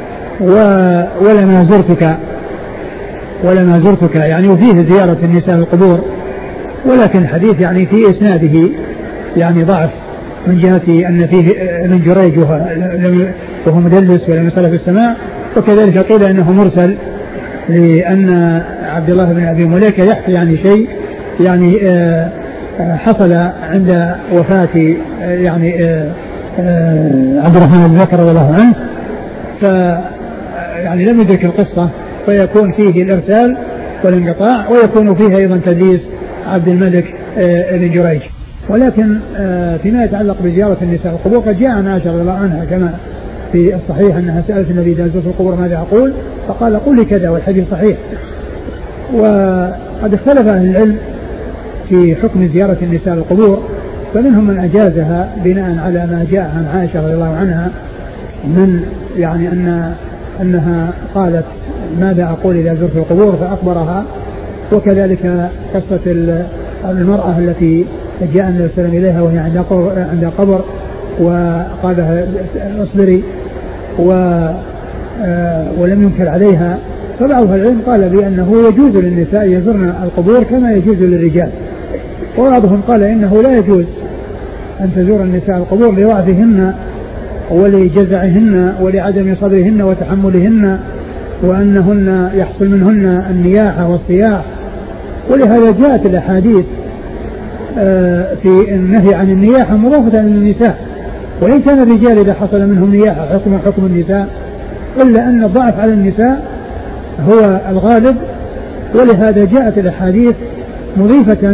ولما زرتك يعني وفيه زيارة النساء القبور ولكن الحديث يعني في إسناده يعني ضعف من جهة أن فيه ابن جريج وهو مدلس ولم يصل في السماع وكذلك قيل أنه مرسل لأن عبد الله بن أبي مليكة يحكي يعني شيء يعني حصل عند وفاة يعني عبد الرحمن بن بكر رضي الله عنه يعني لم يدرك القصة فيكون فيه الإرسال والانقطاع ويكون فيه أيضا تدليس عبد الملك بن جريج. ولكن فيما يتعلق بزيارة النساء القبور قد جاء عن عائشة رضي الله عنها كما في الصحيح أنها سألت النبي إذا زرت القبور ماذا أقول فقال قل لي كذا والحديث صحيح. وقد اختلف أهل العلم في حكم زيارة النساء القبور فمنهم من أجازها بناء على ما جاء عن عائشة رضي الله عنها من يعني أنها قالت ماذا أقول إذا زرت القبور فأخبرها وكذلك قصة المرأة التي جاء النبي صلى الله عليه وسلم إليها وهي عند قبر وقال لها اصبري ولم ينكر عليها. فبعض العلم قال بأنه يجوز للنساء يزورن القبور كما يجوز للرجال وبعضهم قال إنه لا يجوز أن تزور النساء القبور لضعفهن ولجزعهن ولعدم صبرهن وتحملهن وأنهن يحصل منهن النياحة والصياح ولهذا جاءت الأحاديث في النهي عن النياحة مضافة للنساء وإن كان الرجال إذا حصل منهم نياحة حكم النساء إلا أن الضعف على النساء هو الغالب ولهذا جاءت الأحاديث مضيفة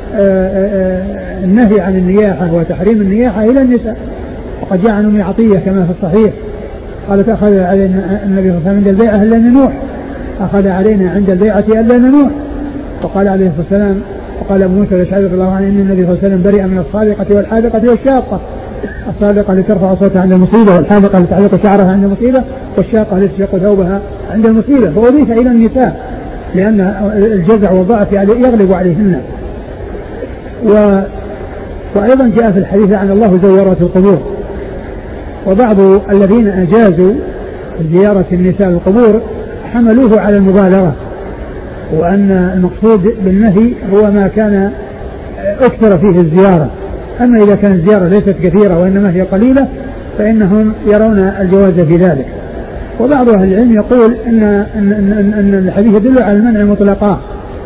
النهي عن النياحة وتحريم النياحة إلى النساء. وقد جاء عن أم عطية كما في الصحيح قالت أخذ علينا النبي صلى الله عليه وسلم عند البيعة إلا ننوح أخذ علينا عند البيعة ألا ننوح وقال عليه الصلاة والسلام وقال أبو موسى الأشعري رضي الله عنه إن النبي صلى الله عليه وسلم برئ من الصادقة والحاذقة والشاقة. الصادقة لترفع صوتها عند المصيبة والحاذقة لتعلق شعرها عند المصيبة والشاقة لتشق ثوبها عند المصيبة فأضيف إلى النساء لأن الجزع والضعف يغلب عليهن. وأيضا جاء في الحديث عن الله زورات القبور وبعض الذين أجازوا زيارة النساء القبور حملوه على المبالغة، وأن المقصود بالنهي هو ما كان أكثر فيه الزيارة. أما إذا كانت الزيارة ليست كثيرة وإنما هي قليلة فإنهم يرون الجواز في ذلك. وبعض أهل العلم يقول أن الحديث يدل على المنع مطلقا،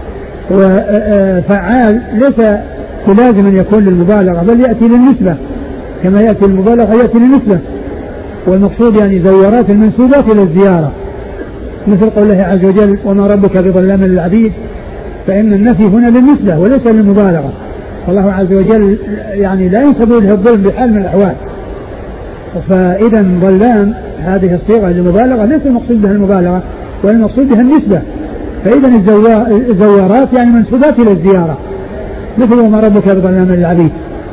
وفعال ليس بلازم أن يكون للمبالغة بل يأتي للنسبة، كما يأتي المبالغة يأتي للنسبة، والمقصود يعني زوارات المنسوبات إلى الزيارة، مثل قوله عز وجل وما ربك بظلام للعبيد، فإن النفي هنا للنسبة وليس للمبالغة. فالله عز وجل يعني لا ينسب له الظلم بحال من الأحوال، فإذا ظلام هذه الصيغة للمبالغة ليس المقصود بها المبالغة والمقصود بها النسبة. فإذا الزوارات يعني منسوبات إلى الزيارة، مثل وما ربك بظلام للعبيد.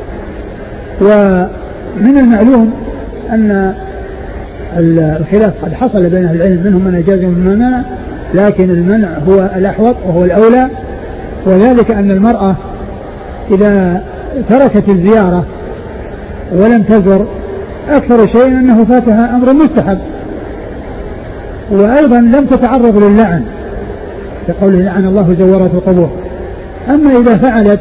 ومن المعلوم أن الخلاف قد حصل بين أهل العلم، منهم من أجاز ومن من منع، لكن المنع هو الأحوط وهو الأولى، وذلك أن المرأة إذا تركت الزيارة ولم تزر أكثر شيء أنه فاتها أمر مستحب، وأيضا لم تتعرض للعن كقوله لعن الله زوارات القبور. أما إذا فعلت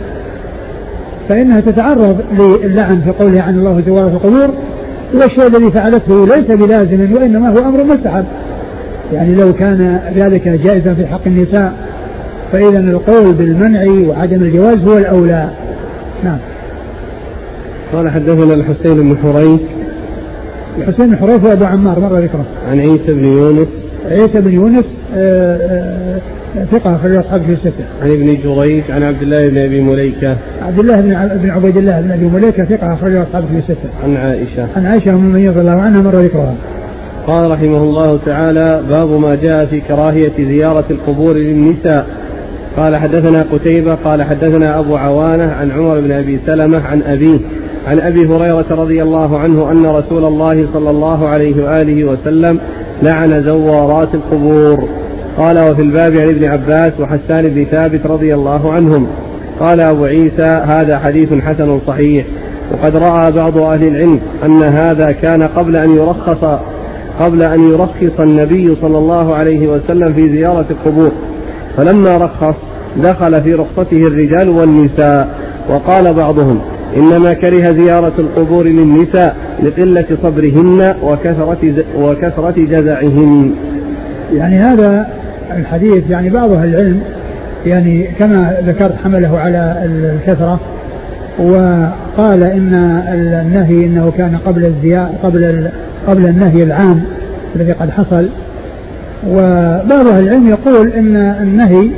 فإنها تتعرض للعن في قوله لعن الله زوارات القبور، والشيء الذي فعلته ليس بلازم وإنما هو أمر مستحب، يعني لو كان ذلك جائزا في حق النساء فإذا القول بالمنع وعدم الجواز هو الأولى. نعم. قال حدثنا الحسين بن حريث. الحسين بن حريث وأبو عمار مر ذكره. عن عيسى بن يونس. عيسى بن يونس ثقة أخرجه أصحابه في الستة. عن ابن جريج عن عبد الله بن أبي مليكة. عبد الله بن عبيد الله بن أبي مليكة ثقة أخرجه أصحابه في الستة. عن عائشة. عن عائشة أم المؤمنين رضي الله عنها مر ذكرها. قال رحمه الله تعالى باب ما جاء في كراهية زيارة القبور للنساء. قال حدثنا قتيبة قال حدثنا أبو عوانة عن عمر بن أبي سلمة عن أبيه عن أبي هريرة رضي الله عنه أن رسول الله صلى الله عليه وآله وسلم لعن زوارات القبور. قال وفي الباب عن ابن عباس وحسان بن ثابت رضي الله عنهم. قال أبو عيسى هذا حديث حسن صحيح، وقد رأى بعض أهل العلم أن هذا كان قبل أن يرخص النبي صلى الله عليه وسلم في زيارة القبور، فلما رخص دخل في رخصته الرجال والنساء. وقال بعضهم إنما كره زيارة القبور للنساء لقلة صبرهن وكثرة جزعهن. يعني هذا الحديث يعني بعض أهل العلم يعني كما ذكرت حمله على الكثرة، وقال إن النهي إنه كان قبل النهي العام الذي قد حصل. وبعض أهل العلم يقول إن النهي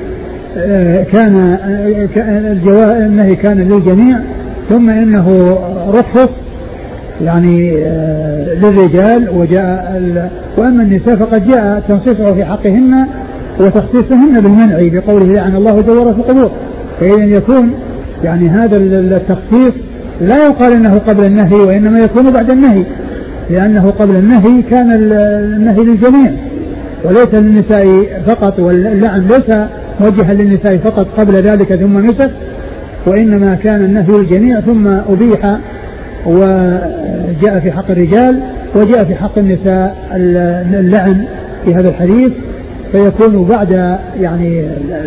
كان للجميع، ثم إنه رخص يعني للرجال وأما النساء فقد جاء تنصيصه في حقهن وتخصيصهن بالمنع بقوله لعن الله زوارات القبور. فإذا يكون يعني هذا التخصيص لا يقال إنه قبل النهي وإنما يكون بعد النهي، لأنه قبل النهي كان النهي للجميع وليس للنساء فقط، واللعن ليس موجها للنساء فقط قبل ذلك ثم نسخ، وإنما كان النهي للجميع ثم أبيح وجاء في حق الرجال وجاء في حق النساء اللعن في هذا الحديث، فيكون بعد يعني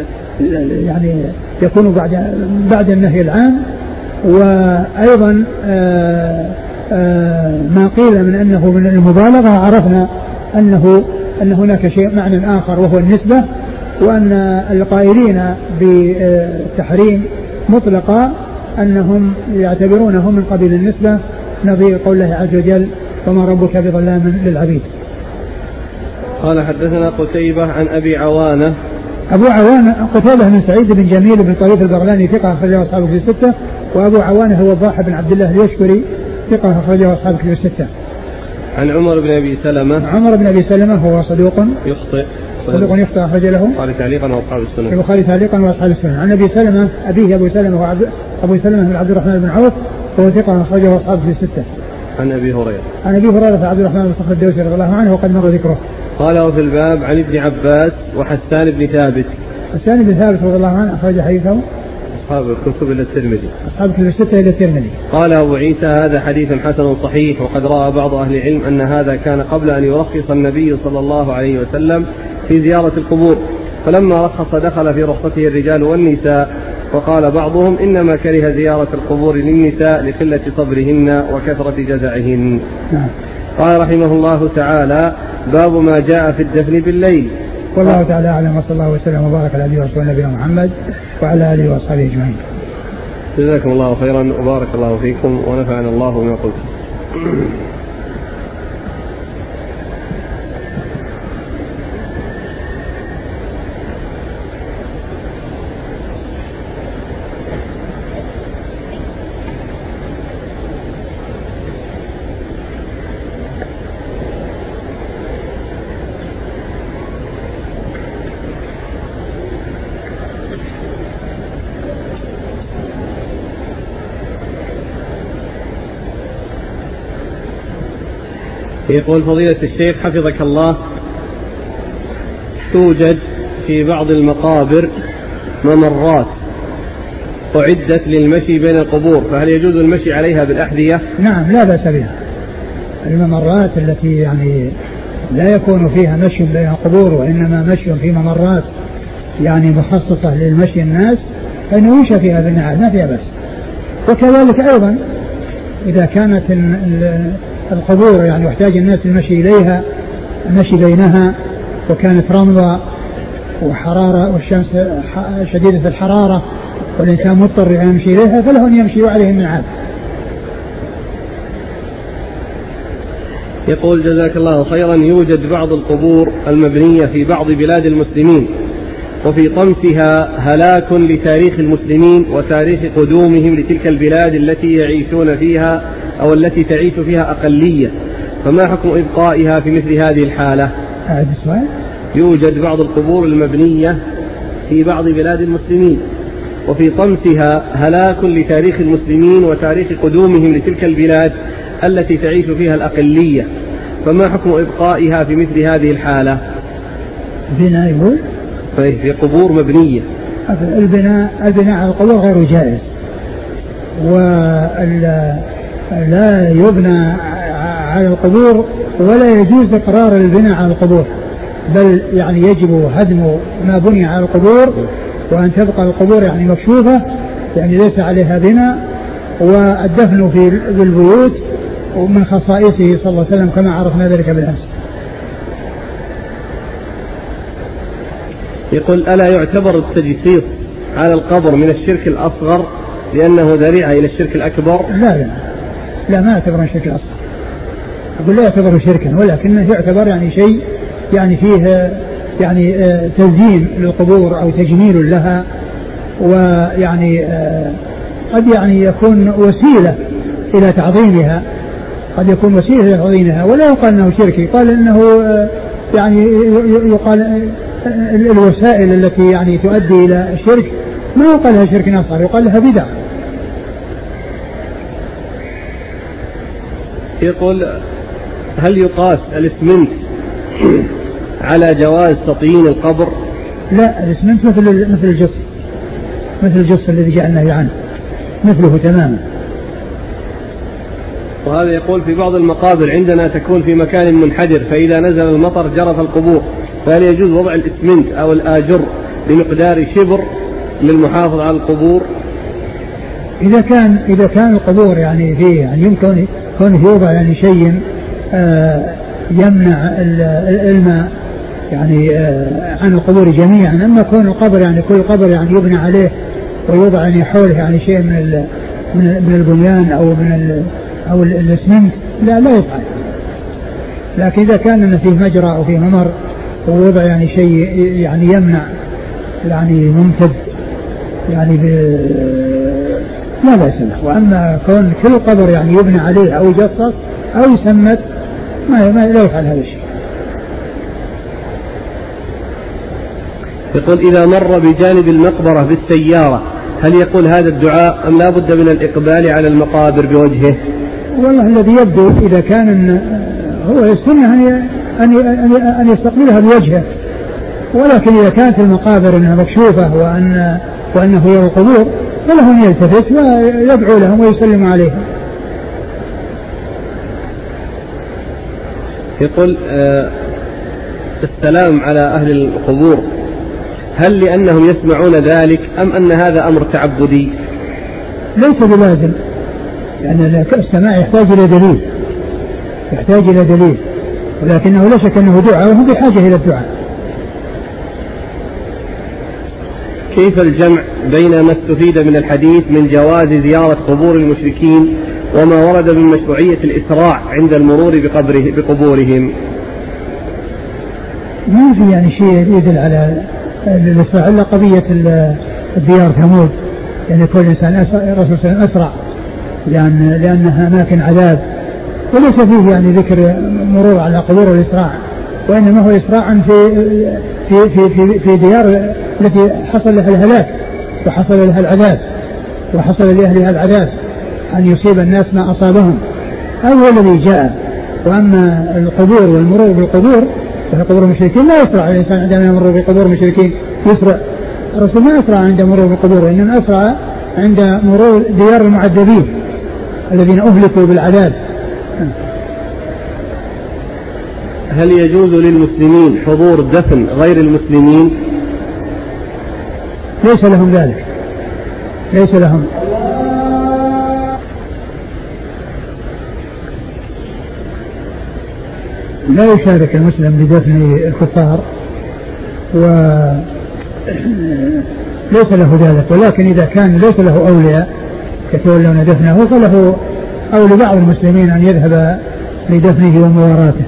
يكون بعد النهي العام. وأيضا ما قيل من أنه من المبالغة عرفنا أن هناك شيء معنى آخر وهو النسبة، وأن القائلين بالتحريم مطلقا أنهم يعتبرونه من قبيل النسبة، نظير قول الله عز وجل وما ربك بظلام للعبيد. قال حدثنا قتيبة عن أبي عوانة. أبو عوانة قتيبة بن سعيد بن جميل بن طريف البغلاني ثقة أخرجه أصحابه في الستة، وأبو عوانة هو الضاحى بن عبد الله اليشكري ثقة أخرجه أصحابه في الستة. عن عمر بن أبي سلمة. عمر بن أبي سلمة هو صدوق يخطئ أخرج له البخاري تعليقا وأصحاب السنن. البخاري تعليقا وأصحاب السنن. عن أبي سلمة أبيه أبو سلمة أبو سلمة بن عبد الرحمن بن عوف وهو ثقة أخرجه أصحابه في الستة. عن أبي هريرة. عن أبي هريرة عبد الرحمن بن صخر الدوسي رضي الله عنه وقد مر ذكره. قال وفي الباب عن ابن عباس وحسان بن ثابت. حسان بن ثابت رضي الله عنه أخرج حديثه أصحاب الكتب إلى الترمذي. أصحاب الكتب الستة إلى الترمذي. قال أبو عيسى هذا حديث حسن صحيح، وقد رأى بعض أهل العلم أن هذا كان قبل أن يرخص النبي صلى الله عليه وسلم في زيارة القبور، فلما رخص دخل في رخصته الرجال والنساء، وقال بعضهم إنما كره زيارة القبور للنساء لقلة صبرهن وكثرة جزعهن. قال رحمه الله تعالى: باب ما جاء في الدفن بالليل. والله تعالى أعلم، وصلى الله وسلم وبارك على نبينا محمد وعلى آله وأصحابه أجمعين. جزاكم الله خيرا وبارك الله فيكم ونفعنا الله بما قلت. يقول فضيلة الشيخ حفظك الله: توجد في بعض المقابر ممرات أعدت للمشي بين القبور، فهل يجوز المشي عليها بالأحذية؟ نعم، لا بأس بها. الممرات التي يعني لا يكون فيها مشي بين القبور وإنما مشي في ممرات يعني مخصصة للمشي الناس، فإنه يمشى فيها بالنعال ما فيها بأس. وكذلك أيضا إذا كانت القبور يعني يحتاج الناس المشي إليها، المشي بينها، وكانت رمضة وحرارة والشمس شديدة الحرارة والإنسان مضطر أن يمشي إليها، فله أن يمشي عليه النعال. يقول جزاك الله خيرا: يوجد بعض القبور المبنية في بعض بلاد المسلمين، وفي طمسها هلاك لتاريخ المسلمين وتاريخ قدومهم لتلك البلاد التي يعيشون فيها أو التي تعيش فيها أقلية، فما حكم إبقائها في مثل هذه الحالة؟ يوجد بعض القبور المبنية في بعض بلاد المسلمين، وفي طمسها هلاك لتاريخ المسلمين وتاريخ قدومهم لتلك البلاد التي تعيش فيها الأقلية، فما حكم إبقائها في مثل هذه الحالة؟ بناء يقول في قبور مبنية. البناء على القبور غير جائز، لا يبنى على القبور ولا يجوز إقرار البناء على القبور، بل يعني يجب هدم ما بني على القبور، وأن تبقى القبور يعني مكشوفة يعني ليس عليها بناء، والدفن في البيوت ومن خصائصه صلى الله عليه وسلم كما عرفنا ذلك بالأمس. يقول: ألا يعتبر التجسيس على القبر من الشرك الأصغر لأنه ذريعة إلى الشرك الأكبر؟ لا ما يعتبر من الشرك الأصغر، أقول لا يعتبر شركا، ولكنه يعتبر يعني شيء يعني فيه يعني تزيين للقبور أو تجميل لها، ويعني قد يعني يكون وسيلة إلى تعظيمها، قد يكون وسيلة إلى تعظيمها، ولا يقال أنه شرك. يقال أنه يعني يقال الوسائل التي يعني تؤدي إلى الشرك ما يقال لها شرك أصغر، يقال لها بدعة. يقول: هل يقاس الإسمنت على جواز تطيين القبر؟ لا، الإسمنت مثل الجص الذي جاء النهي عنه، مثله تماما. وهذا يقول: في بعض المقابر عندنا تكون في مكان منحدر، فإذا نزل المطر جرف القبور، فهل يجوز وضع الإسمنت أو الآجر بمقدار شبر للمحافظة على القبور؟ إذا كان القبور يعني فيه يعني يمكن كونه يوضع يعني شيء يمنع الماء يعني عن القبور جميعا، أما كون القبر يعني كل قبر يعني يبنى عليه ويوضع يعني حوله يعني شيء من البنيان أو الإسمنت لا يفعل. لكن إذا كان فيه مجرى أو فيه ممر ووضع يعني شيء يعني يمنع يعني ممتد يعني لا بأس له. وأما كون كل قبر يعني يبنى عليه أو يجصص أو يسمت ما لا يفعل هذا الشيء. يقول: إذا مر بجانب المقبرة بالسيارة هل يقول هذا الدعاء أم لا بد من الإقبال على المقابر بوجهه؟ والله الذي يبدو إذا كان هو السنة أن يستقبلها بوجهه، ولكن إذا كانت المقابر أنها مكشوفة وأنه هي القبور فله أن يلتفت ويدعو لهم ويسلم عليهم. يقول السلام على أهل القبور هل لأنهم يسمعون ذلك أم أن هذا أمر تعبدي؟ ليس بلازم، يعني السماع يحتاج إلى دليل، ولكنه لا شك أنه دعاء وهم بحاجة إلى الدعاء. كيف الجمع بين ما استفيد من الحديث من جواز زيارة قبور المشركين وما ورد من مشروعية الإسراع عند المرور بقبورهم؟ ما في يعني شيء يدل على الإسراع إلا قضية الديار ثمود، يعني كل إنسان الرسول صلى الله عليه وسلم أسرع لأنها أماكن عذاب، وليس فيه يعني ذكر مرور على قبور الإسراع، وإنما هو إسراع في ديار التي حصل لها الهلاك وحصل لها العذاب وحصل لأهلها العذاب أن يصيب الناس ما أصابهم، هذا هو الذي جاء. وأما القبور والمرور بالقبور وفي قبور المشركين لا يسرع الإنسان عندما يمر بقبور المشركين، يسرع. الرسول ما أسرع عند مرور بالقبور، إنما أسرع عند مرور ديار المعذبين الذين أهلكوا بالعذاب. هل يجوز للمسلمين حضور دفن غير المسلمين؟ ليس لهم ذلك، ليس لهم. لا يشارك المسلم بدفن الكفار وليس له ذلك، ولكن إذا كان ليس له أولياء يتولون دفنه فله أو لبعض المسلمين أن يذهب لدفنه ومواراته.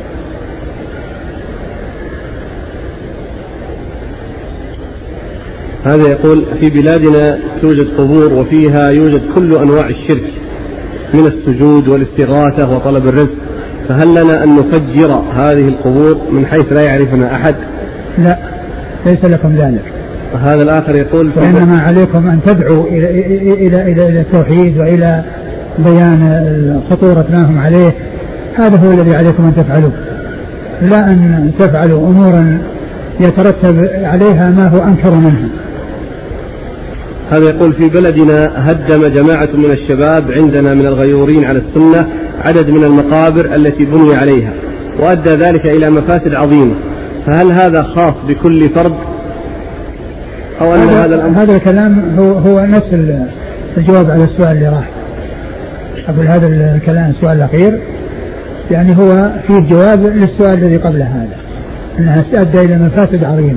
هذا يقول في بلادنا توجد قبور وفيها يوجد كل أنواع الشرك من السجود والاستغاثة وطلب الرزق، فهل لنا أن نفجر هذه القبور من حيث لا يعرفنا أحد؟ لا، ليس لكم ذلك. هذا الآخر يقول وإنما عليكم أن تدعوا إلى التوحيد وإلى بيان خطورة ما هم عليه، هذا هو الذي عليكم أن تفعلوه، لا أن تفعلوا أمورا يترتب عليها ما هو أنكر منها. هذا يقول في بلدنا هدم جماعة من الشباب عندنا من الغيورين على السنة عدد من المقابر التي بني عليها، وأدى ذلك إلى مفاسد عظيمة، فهل هذا خاص بكل فرد أو أن هذا الكلام هو نفس الجواب على السؤال اللي راح. أقول هذا الكلام السؤال الأخير يعني هو فيه جواب للسؤال الذي قبل هذا، أنها تؤدي إلى مفاسد عظيمة.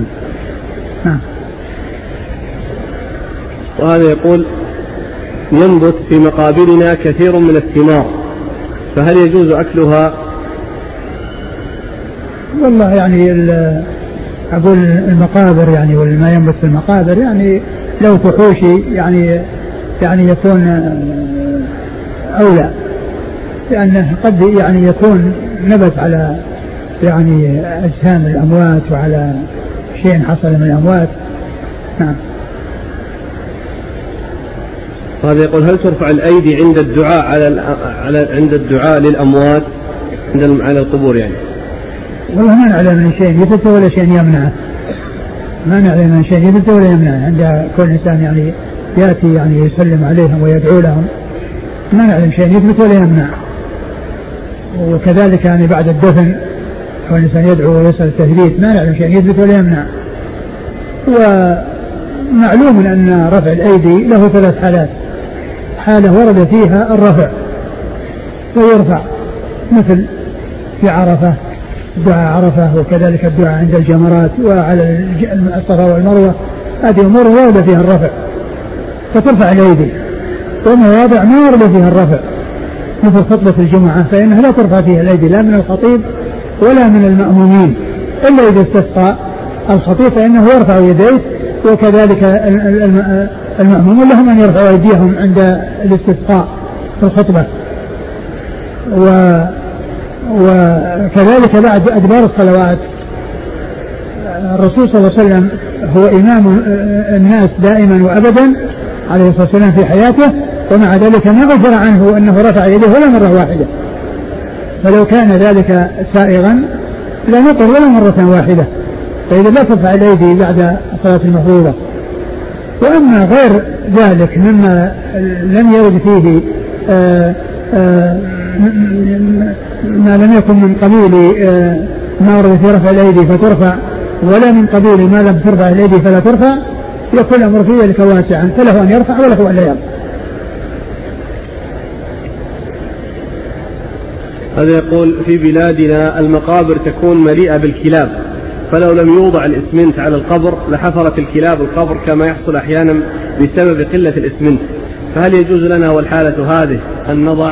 وهذا يقول ينبت في مقابرنا كثير من الثمار، فهل يجوز أكلها؟ والله يعني أقول المقابر يعني والما ينبت في المقابر يعني لو فحوشي يعني يكون أولى، لأنه قد يعني يكون نبت على يعني أجسام الأموات وعلى شيء حصل من الأموات. نعم. هذا يقول هل ترفع الأيدي عند الدعاء عند الدعاء للأموات على القبور يعني؟ والله ما نعلم من شيء يثبت ولا شيء يمنعه، ما نعلم من شيء يثبت ولا يمنعه عند كل إنسان يعني يأتي يعني يسلم عليهم ويدعو لهم، ما نعلم شيء يثبت ولا يمنع. وكذلك يعني بعد الدفن كل إنسان يدعو ويسأل التثبيت، ما نعلم شيء يثبت ولا يمنع. ومعلوم أن رفع الأيدي له 3 حالات: حالة ورد فيها الرفع ويرفع مثل في عرفة دعاء عرفة، وكذلك الدعاء عند الجمرات وعلى الصفا والمروة، هذه أمور ورد فيها الرفع فترفع الأيدي. ومواضع ما ورد فيها الرفع مثل خطبة الجمعة فإنها لا ترفع فيها الأيدي لا من الخطيب ولا من المأمومين، إلا إذا استسقى الخطيب فإنه يرفع يديه، وكذلك المأمومون لهم أن يرفعوا أيديهم عند الاستسقاء في الخطبة. وكذلك بعد أدبار الصلوات الرسول صلى الله عليه وسلم هو إمام الناس دائما وأبدا عليه الصلاة والسلام في حياته، ومع ذلك ما غفر عنه أنه رفع يديه ولا مرة واحدة، فلو كان ذلك سائغا لا نطر ولا مرة واحدة، فإذا لا ترفع الأيدي بعد الصلاة المفروضة. وأما غير ذلك مما لم يرد فيه ما لم يكن من قبيل ما ورد في رفع الأيدي فترفع ولا من قبيل ما لم ترفع الأيدي فلا ترفع، يكون الأمر في ذلك واسعا، فله أن يرفع وله أن لا يرفع. هذا يقول: في بلادنا المقابر تكون مليئة بالكلاب، فلو لم يوضع الإسمنت على القبر لحفرت الكلاب القبر كما يحصل أحيانا بسبب قلة الإسمنت، فهل يجوز لنا والحالة هذه أن نضع؟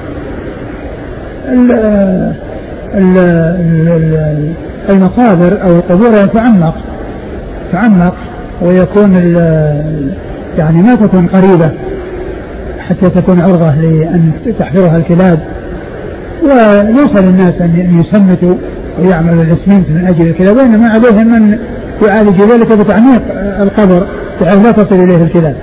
المقابر أو القبور تعمق ويكون يعني ما تكون قريبة حتى تكون عرضة لأن تحفرها الكلاب، وليس للناس أن يسمتوا ويعملوا الإسمنت من أجل الكلاب، وإنما عليهم أن يعالج ذلك بتعميق القبر بحيث لا تصل إليه الكلاب.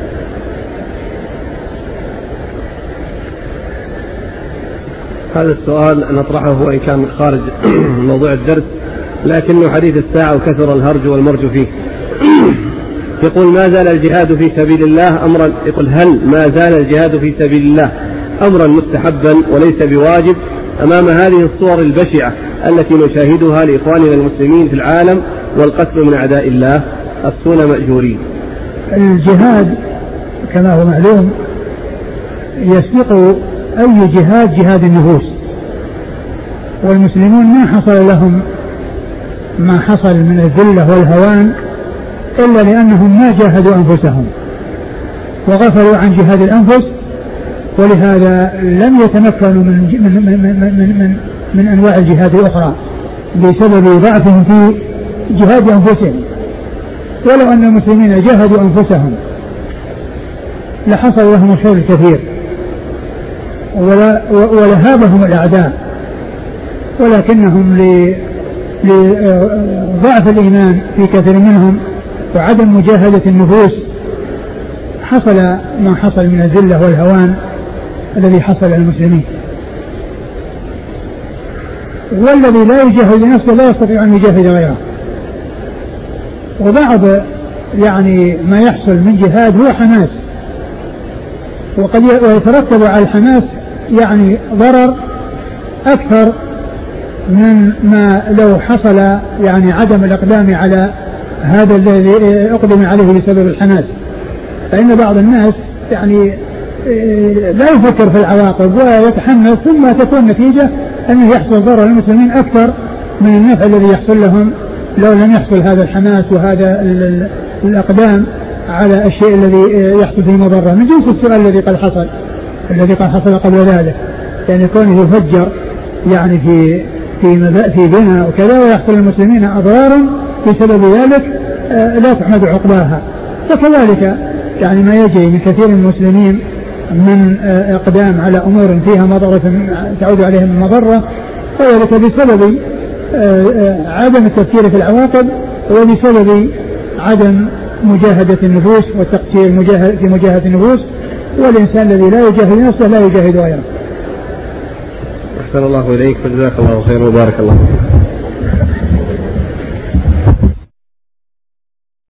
هذا السؤال نطرحه وإن كان خارج موضوع الدرس، لكنه حديث الساعة وكثر الهرج والمرج فيه. يقول: ما زال الجهاد في سبيل الله أمرا، يقول: هل ما زال الجهاد في سبيل الله أمرا مستحبا وليس بواجب أمام هذه الصور البشعة التي نشاهدها لإخواننا المسلمين في العالم والقتل من أعداء الله أفتون مأجورين؟ الجهاد كما هو معلوم يسبق أي جهاد النفوس، والمسلمون ما حصل لهم ما حصل من الذلة والهوان إلا لأنهم ما جاهدوا أنفسهم وغفلوا عن جهاد الأنفس، ولهذا لم يتمكنوا من أنواع الجهاد الأخرى بسبب ضعفهم في جهاد أنفسهم. ولو أن المسلمين جاهدوا أنفسهم لحصل لهم الخير الكثير ولهابهم الأعداء، ولكنهم لضعف الإيمان في كثير منهم وعدم مجاهدة النفوس حصل ما حصل من الذلة والهوان الذي حصل على المسلمين. والذي لا يجاهد نفسه لا يستطيع أن يجاهد غيره. وبعض يعني ما يحصل من جهاد هو حماس، وقد يترتب على الحماس يعني ضرر أكثر من ما لو حصل يعني عدم الإقدام على هذا الذي أقدم عليه بسبب الحماس. فإن بعض الناس يعني لا يفكر في العواقب ويتحمس، ثم تكون نتيجة أنه يحصل ضرر للمسلمين أكثر من النفع الذي يحصل لهم لو لم يحصل هذا الحماس وهذا الأقدام على الشيء الذي يحصل فيه مضرة، من جنس السؤال الذي قد حصل قبل ذلك، يعني كونه يفجر يعني في بناء وكذا ويحصل للمسلمين أضرار بسبب ذلك لا تحمد عقباها. فكذلك يعني ما يجري من كثير من المسلمين من إقدام على أمور فيها مضرة تعود عليهم المضرة، وذلك بسبب عدم التفكير في العواقب وبسبب عدم مجاهدة النفوس والتقصير في مجاهدة النفوس، والإنسان الذي لا يجاهد نفسه لا يجاهد غيره. أحسن الله إليك وجزاك الله خيرا وبارك الله فيك.